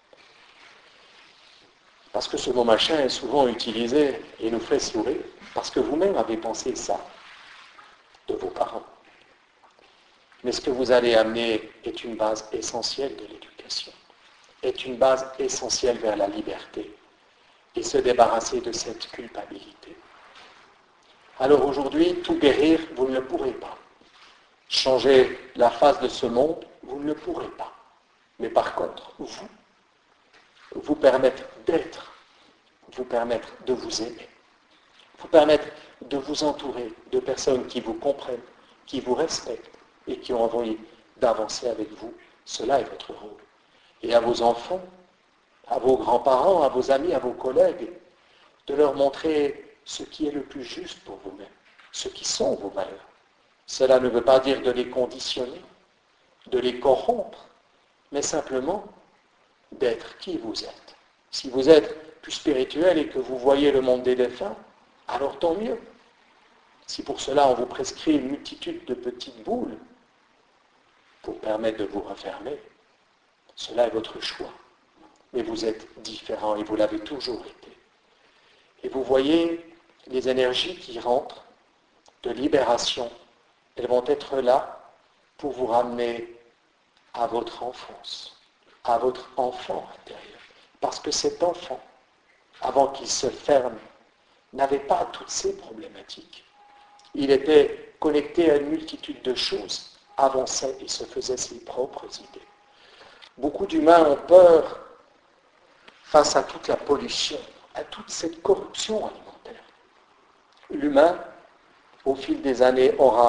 Parce que ce mot machin est souvent utilisé et nous fait sourire, parce que vous-même avez pensé ça de vos parents. Mais ce que vous allez amener est une base essentielle de l'éducation, est une base essentielle vers la liberté et se débarrasser de cette culpabilité. Alors aujourd'hui, tout guérir, vous ne le pourrez pas. Changer la face de ce monde, vous ne le pourrez pas. Mais par contre, vous permettre d'être, vous permettre de vous aimer, vous permettre de vous entourer de personnes qui vous comprennent, qui vous respectent et qui ont envie d'avancer avec vous. Cela est votre rôle. Et à vos enfants, à vos grands-parents, à vos amis, à vos collègues, de leur montrer ce qui est le plus juste pour vous-même, ce qui sont vos valeurs. Cela ne veut pas dire de les conditionner, de les corrompre, mais simplement d'être qui vous êtes. Si vous êtes plus spirituel et que vous voyez le monde des défunts, alors tant mieux. Si pour cela on vous prescrit une multitude de petites boules pour permettre de vous refermer, cela est votre choix. Mais vous êtes différent et vous l'avez toujours été. Et vous voyez les énergies qui rentrent de libération, elles vont être là pour vous ramener à votre enfance, à votre enfant intérieur. Parce que cet enfant, avant qu'il se ferme, n'avait pas toutes ces problématiques. Il était connecté à une multitude de choses, avançait et se faisait ses propres idées. Beaucoup d'humains ont peur face à toute la pollution, à toute cette corruption alimentaire. L'humain, au fil des années, aura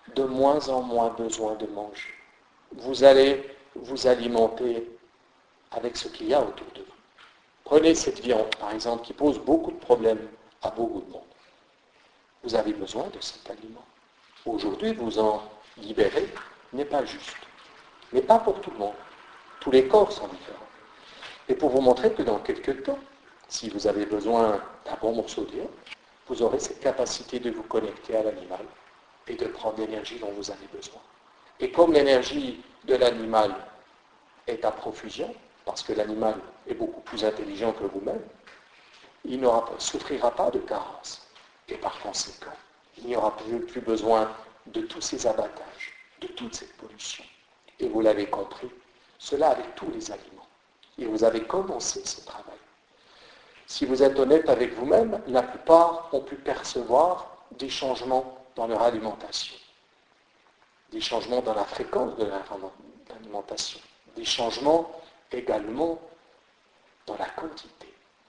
de moins en moins besoin de manger. Vous allez vous alimenter avec ce qu'il y a autour de vous. Prenez cette viande, par exemple, qui pose beaucoup de problèmes à beaucoup de monde. Vous avez besoin de cet aliment. Aujourd'hui, vous en libérer n'est pas juste. Mais pas pour tout le monde. Tous les corps sont différents. Et pour vous montrer que dans quelques temps, si vous avez besoin d'un bon morceau de viande, vous aurez cette capacité de vous connecter à l'animal et de prendre l'énergie dont vous avez besoin. Et comme l'énergie de l'animal est à profusion, parce que l'animal est beaucoup plus intelligent que vous-même, il ne souffrira pas de carence. Et par conséquent, il n'y aura plus besoin de tous ces abattages, de toute cette pollution. Et vous l'avez compris, cela avec tous les aliments. Et vous avez commencé ce travail. Si vous êtes honnête avec vous-même, la plupart ont pu percevoir des changements dans leur alimentation, des changements dans la fréquence de leur alimentation, des changements également dans la quantité.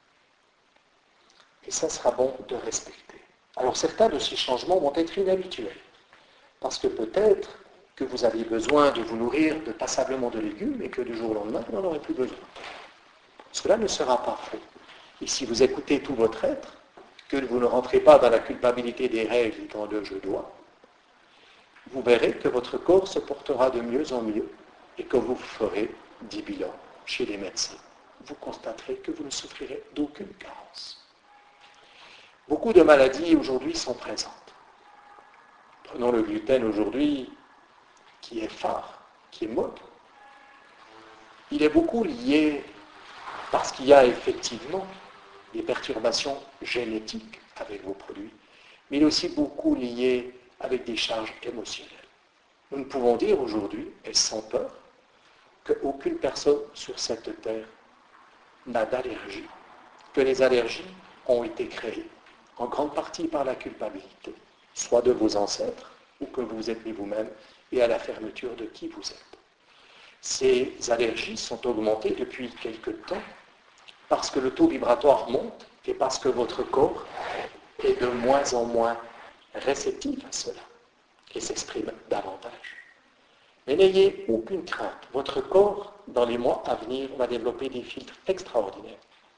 Et ça sera bon de respecter. Alors certains de ces changements vont être inhabituels, parce que peut-être que vous avez besoin de vous nourrir de passablement de légumes et que du jour au lendemain, vous n'en aurez plus besoin. Cela ne sera pas faux. Et si vous écoutez tout votre être, que vous ne rentrez pas dans la culpabilité des règles dans le je dois, vous verrez que votre corps se portera de mieux en mieux et que vous ferez 10 bilans chez les médecins. Vous constaterez que vous ne souffrirez d'aucune carence. Beaucoup de maladies aujourd'hui sont présentes. Prenons le gluten aujourd'hui, qui est phare, qui est mode. Il est beaucoup lié, parce qu'il y a effectivement des perturbations génétiques avec vos produits, mais il est aussi beaucoup lié avec des charges émotionnelles. Nous ne pouvons dire aujourd'hui, et sans peur, qu'aucune personne sur cette terre n'a d'allergie, que les allergies ont été créées en grande partie par la culpabilité, soit de vos ancêtres, ou que vous êtes mis vous-même, et à la fermeture de qui vous êtes. Ces allergies sont augmentées depuis quelque temps parce que le taux vibratoire monte et parce que votre corps est de moins en moins réceptif à cela et s'exprime davantage. Mais n'ayez aucune crainte. Votre corps, dans les mois à venir, va développer des filtres extraordinaires.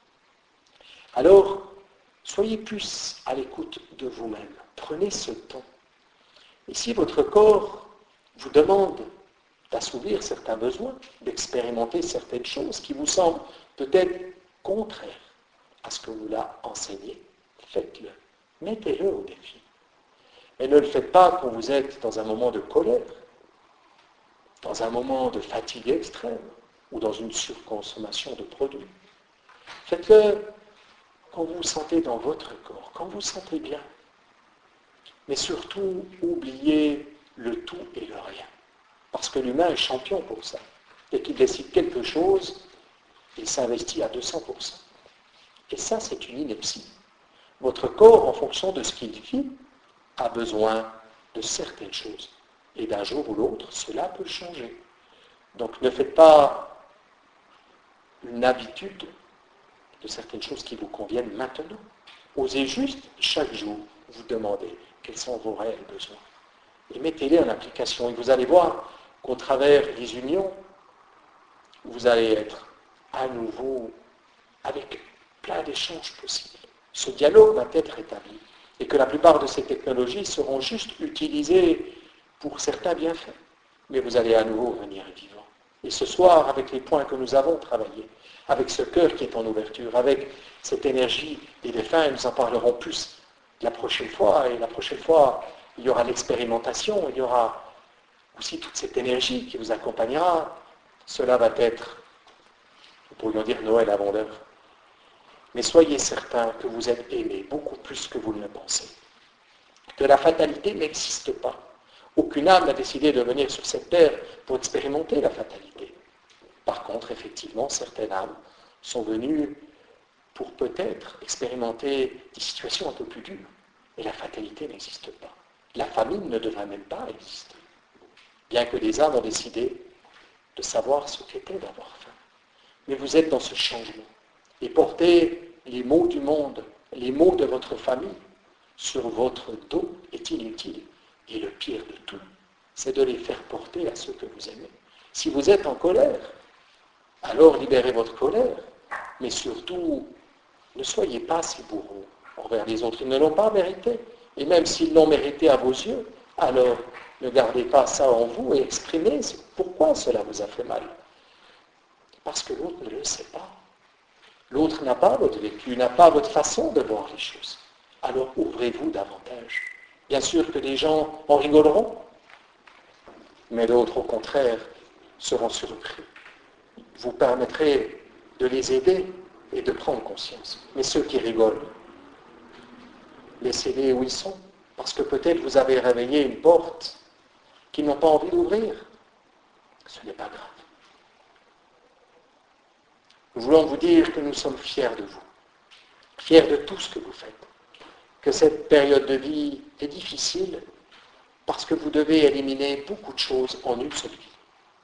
Alors, soyez plus à l'écoute de vous-même. Prenez ce temps. Et si votre corps vous demande d'assouvir certains besoins, d'expérimenter certaines choses qui vous semblent peut-être contraires à ce que vous l'a enseigné, faites-le. Mettez-le au défi. Mais ne le faites pas quand vous êtes dans un moment de colère, dans un moment de fatigue extrême ou dans une surconsommation de produits. Faites-le quand vous vous sentez dans votre corps, quand vous vous sentez bien. Mais surtout, oubliez le tout et le rien. Parce que l'humain est champion pour ça. Dès qu'il décide quelque chose, il s'investit à 200%. Et ça, c'est une ineptie. Votre corps, en fonction de ce qu'il vit, a besoin de certaines choses. Et d'un jour ou l'autre, cela peut changer. Donc ne faites pas une habitude de certaines choses qui vous conviennent maintenant. Osez juste, chaque jour, vous demander quels sont vos réels besoins. Et mettez-les en application. Et vous allez voir qu'au travers des unions, vous allez être à nouveau avec plein d'échanges possibles. Ce dialogue va être établi. Et que la plupart de ces technologies seront juste utilisées pour certains bienfaits. Mais vous allez à nouveau venir vivant. Et ce soir, avec les points que nous avons travaillés, avec ce cœur qui est en ouverture, avec cette énergie des défunts, nous en parlerons plus la prochaine fois. Et la prochaine fois, il y aura l'expérimentation, il y aura aussi toute cette énergie qui vous accompagnera. Cela va être, nous pourrions dire, Noël avant l'heure. Mais soyez certains que vous êtes aimés beaucoup plus que vous ne le pensez. Que la fatalité n'existe pas. Aucune âme n'a décidé de venir sur cette terre pour expérimenter la fatalité. Par contre, effectivement, certaines âmes sont venues pour peut-être expérimenter des situations un peu plus dures. Mais la fatalité n'existe pas. La famine ne devrait même pas exister. Bien que les âmes ont décidé de savoir ce qu'était d'avoir faim. Mais vous êtes dans ce changement. Et porter les maux du monde, les maux de votre famille sur votre dos est inutile. Et le pire de tout, c'est de les faire porter à ceux que vous aimez. Si vous êtes en colère, alors libérez votre colère, mais surtout, ne soyez pas si bourreaux envers les autres. Ils ne l'ont pas mérité. Et même s'ils l'ont mérité à vos yeux, alors ne gardez pas ça en vous et exprimez pourquoi cela vous a fait mal. Parce que l'autre ne le sait pas. L'autre n'a pas votre vécu, n'a pas votre façon de voir les choses. Alors ouvrez-vous davantage. Bien sûr que les gens en rigoleront, mais d'autres, au contraire, seront surpris. Vous permettrez de les aider et de prendre conscience. Mais ceux qui rigolent, laissez-les où ils sont, parce que peut-être vous avez réveillé une porte qu'ils n'ont pas envie d'ouvrir. Ce n'est pas grave. Nous voulons vous dire que nous sommes fiers de vous, fiers de tout ce que vous faites, que cette période de vie est difficile parce que vous devez éliminer beaucoup de choses en une seule vie.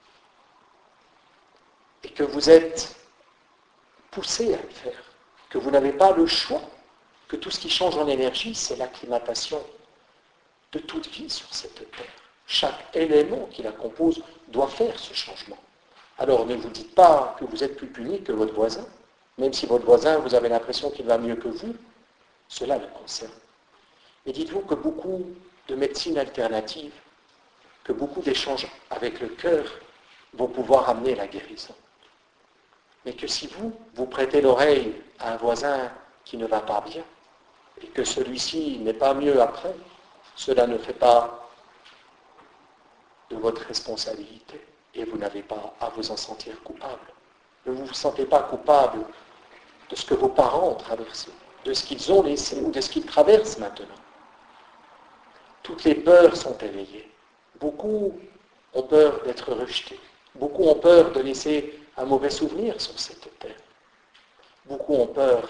Et que vous êtes poussés à le faire, que vous n'avez pas le choix, que tout ce qui change en énergie, c'est l'acclimatation de toute vie sur cette terre. Chaque élément qui la compose doit faire ce changement. Alors ne vous dites pas que vous êtes plus puni que votre voisin, même si votre voisin, vous avez l'impression qu'il va mieux que vous, cela le concerne. Et dites-vous que beaucoup de médecines alternatives, que beaucoup d'échanges avec le cœur vont pouvoir amener la guérison. Mais que si vous prêtez l'oreille à un voisin qui ne va pas bien, et que celui-ci n'est pas mieux après, cela ne fait pas de votre responsabilité. Et vous n'avez pas à vous en sentir coupable. Ne vous sentez pas coupable de ce que vos parents ont traversé, de ce qu'ils ont laissé ou de ce qu'ils traversent maintenant. Toutes les peurs sont éveillées. Beaucoup ont peur d'être rejetés. Beaucoup ont peur de laisser un mauvais souvenir sur cette terre. Beaucoup ont peur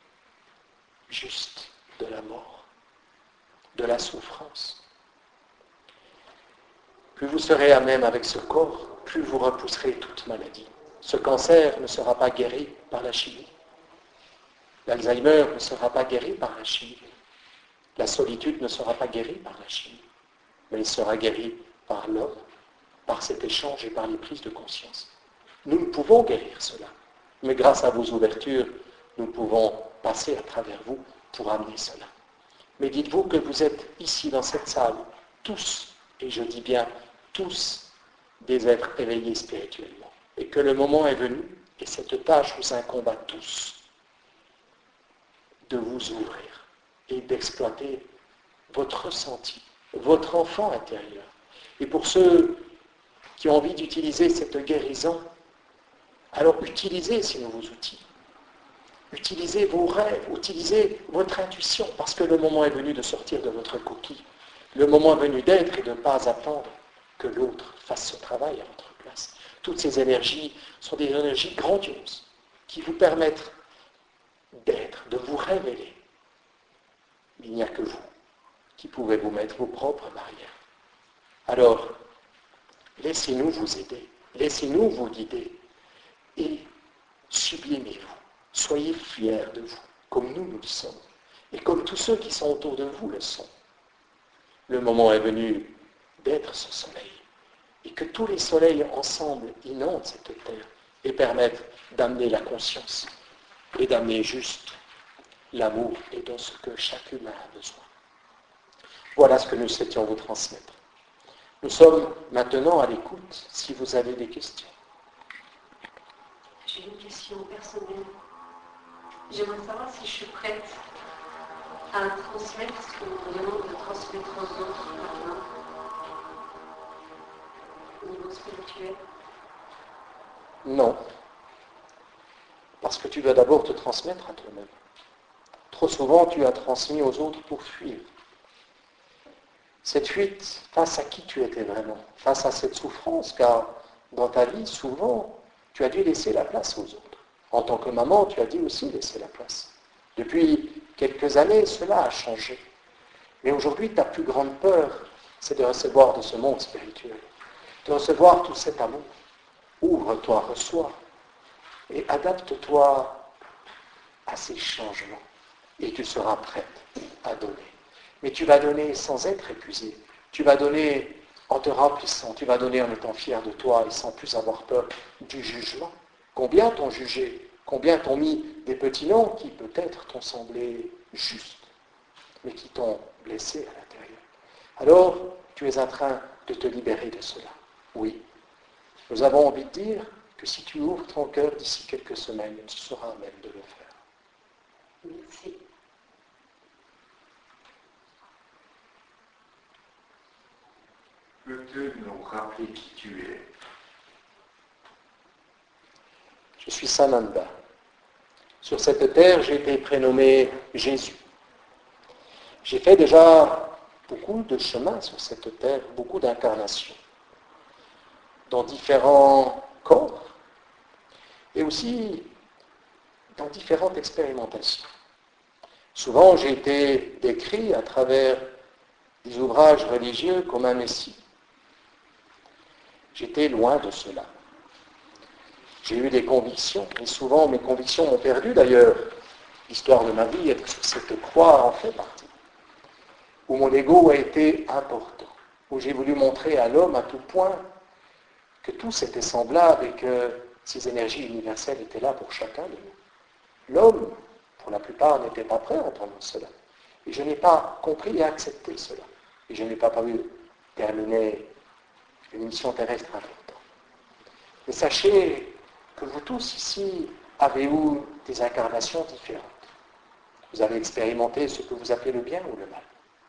juste de la mort, de la souffrance. Plus vous serez à même avec ce corps, plus vous repousserez toute maladie. Ce cancer ne sera pas guéri par la chimie. L'Alzheimer ne sera pas guéri par la chimie. La solitude ne sera pas guérie par la chimie. Mais il sera guéri par l'homme, par cet échange et par les prises de conscience. Nous pouvons guérir cela. Mais grâce à vos ouvertures, nous pouvons passer à travers vous pour amener cela. Mais dites-vous que vous êtes ici dans cette salle, tous, et je dis bien tous, des êtres éveillés spirituellement. Et que le moment est venu, et cette tâche vous incombe à tous, de vous ouvrir et d'exploiter votre ressenti, votre enfant intérieur. Et pour ceux qui ont envie d'utiliser cette guérison, alors utilisez ces nouveaux outils. Utilisez vos rêves, utilisez votre intuition, parce que le moment est venu de sortir de votre coquille. Le moment est venu d'être et de ne pas attendre que l'autre fasse ce travail à votre place. Toutes ces énergies sont des énergies grandioses qui vous permettent d'être, de vous révéler. Il n'y a que vous qui pouvez vous mettre vos propres barrières. Alors, laissez-nous vous aider, laissez-nous vous guider et sublimez-vous. Soyez fiers de vous, comme nous le sommes, et comme tous ceux qui sont autour de vous le sont. Le moment est venu d'être ce soleil, et que tous les soleils ensemble inondent cette terre et permettent d'amener la conscience et d'amener juste l'amour et dans ce que chaque humain a besoin. Voilà ce que nous souhaitions vous transmettre. Nous sommes maintenant à l'écoute si vous avez des questions. J'ai une question personnelle. J'aimerais savoir si je suis prête à transmettre ce qu'on me demande de transmettre aux autres maintenant, au niveau spirituel. Non. Parce que tu dois d'abord te transmettre à toi-même. Trop souvent, tu as transmis aux autres pour fuir. Cette fuite, face à qui tu étais vraiment, face à cette souffrance, car dans ta vie, souvent, tu as dû laisser la place aux autres. En tant que maman, tu as dû aussi laisser la place. Depuis quelques années, cela a changé. Mais aujourd'hui, ta plus grande peur, c'est de recevoir de ce monde spirituel, de recevoir tout cet amour. Ouvre-toi, reçois, et adapte-toi à ces changements, et tu seras prête à donner. Mais tu vas donner sans être épuisé. Tu vas donner en te remplissant, tu vas donner en étant fier de toi et sans plus avoir peur du jugement. Combien t'ont jugé? Combien t'ont mis des petits noms qui peut-être t'ont semblé justes, mais qui t'ont blessé à l'intérieur. Alors, tu es en train de te libérer de cela. Oui. Nous avons envie de dire que si tu ouvres ton cœur d'ici quelques semaines, tu seras à même de le faire. Merci. Peux-tu nous rappeler qui tu es? Je suis Sananda. Sur cette terre, j'ai été prénommé Jésus. J'ai fait déjà beaucoup de chemins sur cette terre, beaucoup d'incarnations, dans différents corps, et aussi dans différentes expérimentations. Souvent, j'ai été décrit à travers des ouvrages religieux comme un messie. J'étais loin de cela. J'ai eu des convictions, et souvent mes convictions m'ont perdu d'ailleurs. L'histoire de ma vie, être sur cette croix en fait partie. Où mon ego a été important, où j'ai voulu montrer à l'homme à tout point que tous étaient semblables et que ces énergies universelles étaient là pour chacun de nous. L'homme, pour la plupart, n'était pas prêt à entendre cela. Et je n'ai pas compris et accepté cela. Et je n'ai pas pu terminer une mission terrestre importante. Mais sachez que vous tous ici avez eu des incarnations différentes. Vous avez expérimenté ce que vous appelez le bien ou le mal.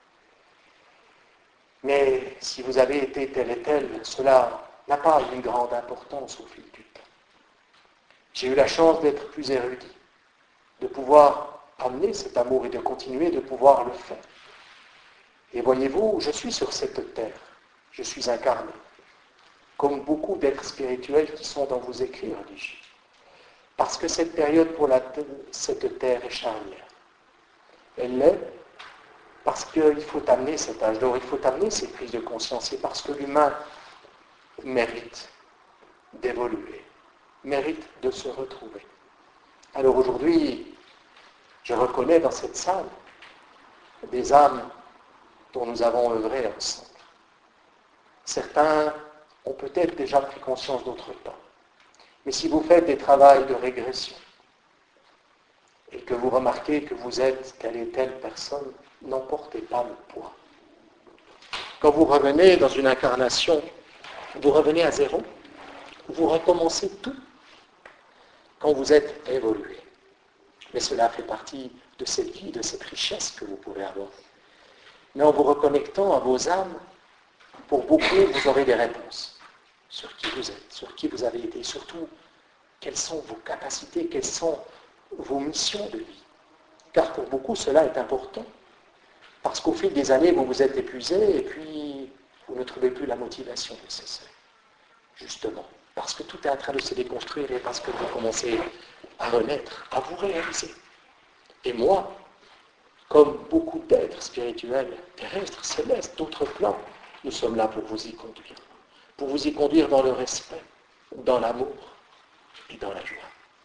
Mais si vous avez été tel et tel, cela n'a pas une grande importance au fil du temps. J'ai eu la chance d'être plus érudit, de pouvoir amener cet amour et de continuer de pouvoir le faire. Et voyez-vous, je suis sur cette terre, je suis incarné, comme beaucoup d'êtres spirituels qui sont dans vos écrits religieux. Parce que cette période pour cette terre est charnière. Elle l'est parce qu'il faut amener cet âge d'or, il faut amener ces prises de conscience, et parce que l'humain mérite d'évoluer, mérite de se retrouver. Alors aujourd'hui, je reconnais dans cette salle des âmes dont nous avons œuvré ensemble. Certains ont peut-être déjà pris conscience d'autre temps. Mais si vous faites des travaux de régression et que vous remarquez que vous êtes telle et telle personne, n'emportez pas le poids. Quand vous revenez dans une incarnation, vous revenez à zéro, vous recommencez tout quand vous êtes évolué. Mais cela fait partie de cette vie, de cette richesse que vous pouvez avoir. Mais en vous reconnectant à vos âmes, pour beaucoup, vous aurez des réponses sur qui vous êtes, sur qui vous avez été, et surtout, quelles sont vos capacités, quelles sont vos missions de vie. Car pour beaucoup, cela est important. Parce qu'au fil des années, vous vous êtes épuisé et puis vous ne trouvez plus la motivation nécessaire. Justement, parce que tout est en train de se déconstruire et parce que vous commencez à renaître, à vous réaliser. Et moi, comme beaucoup d'êtres spirituels, terrestres, célestes, d'autres plans, nous sommes là pour vous y conduire. Pour vous y conduire dans le respect, dans l'amour et dans la joie.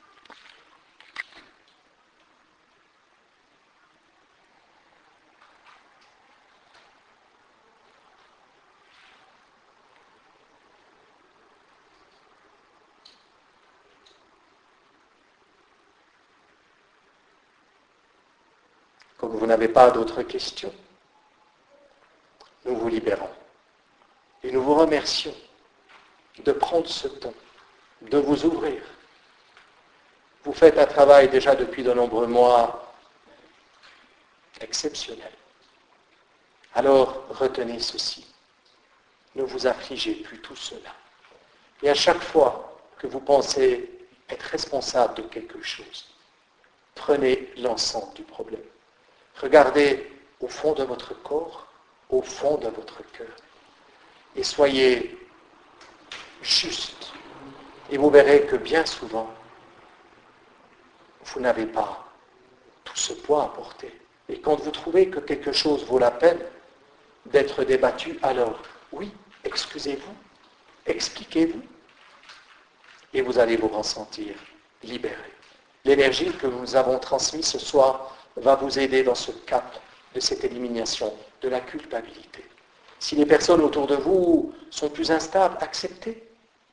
Comme vous n'avez pas d'autres questions, nous vous libérons. Et nous vous remercions de prendre ce temps, de vous ouvrir. Vous faites un travail déjà depuis de nombreux mois exceptionnel. Alors retenez ceci. Ne vous affligez plus tout cela. Et à chaque fois que vous pensez être responsable de quelque chose, prenez l'ensemble du problème. Regardez au fond de votre corps, au fond de votre cœur. Et soyez juste. Et vous verrez que bien souvent, vous n'avez pas tout ce poids à porter. Et quand vous trouvez que quelque chose vaut la peine d'être débattu, alors oui, excusez-vous, expliquez-vous. Et vous allez vous ressentir libéré. L'énergie que nous avons transmise ce soir va vous aider dans ce cap de cette élimination de la culpabilité. Si les personnes autour de vous sont plus instables, acceptez.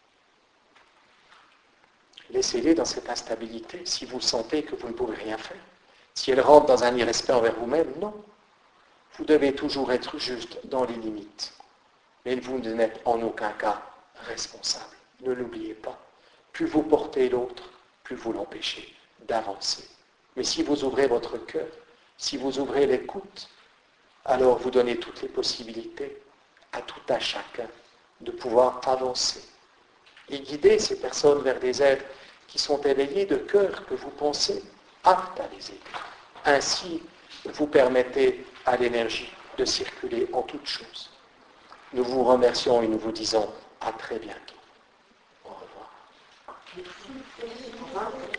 Laissez-les dans cette instabilité si vous sentez que vous ne pouvez rien faire. Si elles rentrent dans un irrespect envers vous-même, non. Vous devez toujours être juste dans les limites. Mais vous n'êtes en aucun cas responsable. Ne l'oubliez pas. Plus vous portez l'autre, plus vous l'empêchez d'avancer. Mais si vous ouvrez votre cœur, si vous ouvrez l'écoute, alors vous donnez toutes les possibilités à tout à chacun de pouvoir avancer et guider ces personnes vers des êtres qui sont éveillés de cœur, que vous pensez aptes à les aider. Ainsi, vous permettez à l'énergie de circuler en toutes choses. Nous vous remercions et nous vous disons à très bientôt. Au revoir. Merci.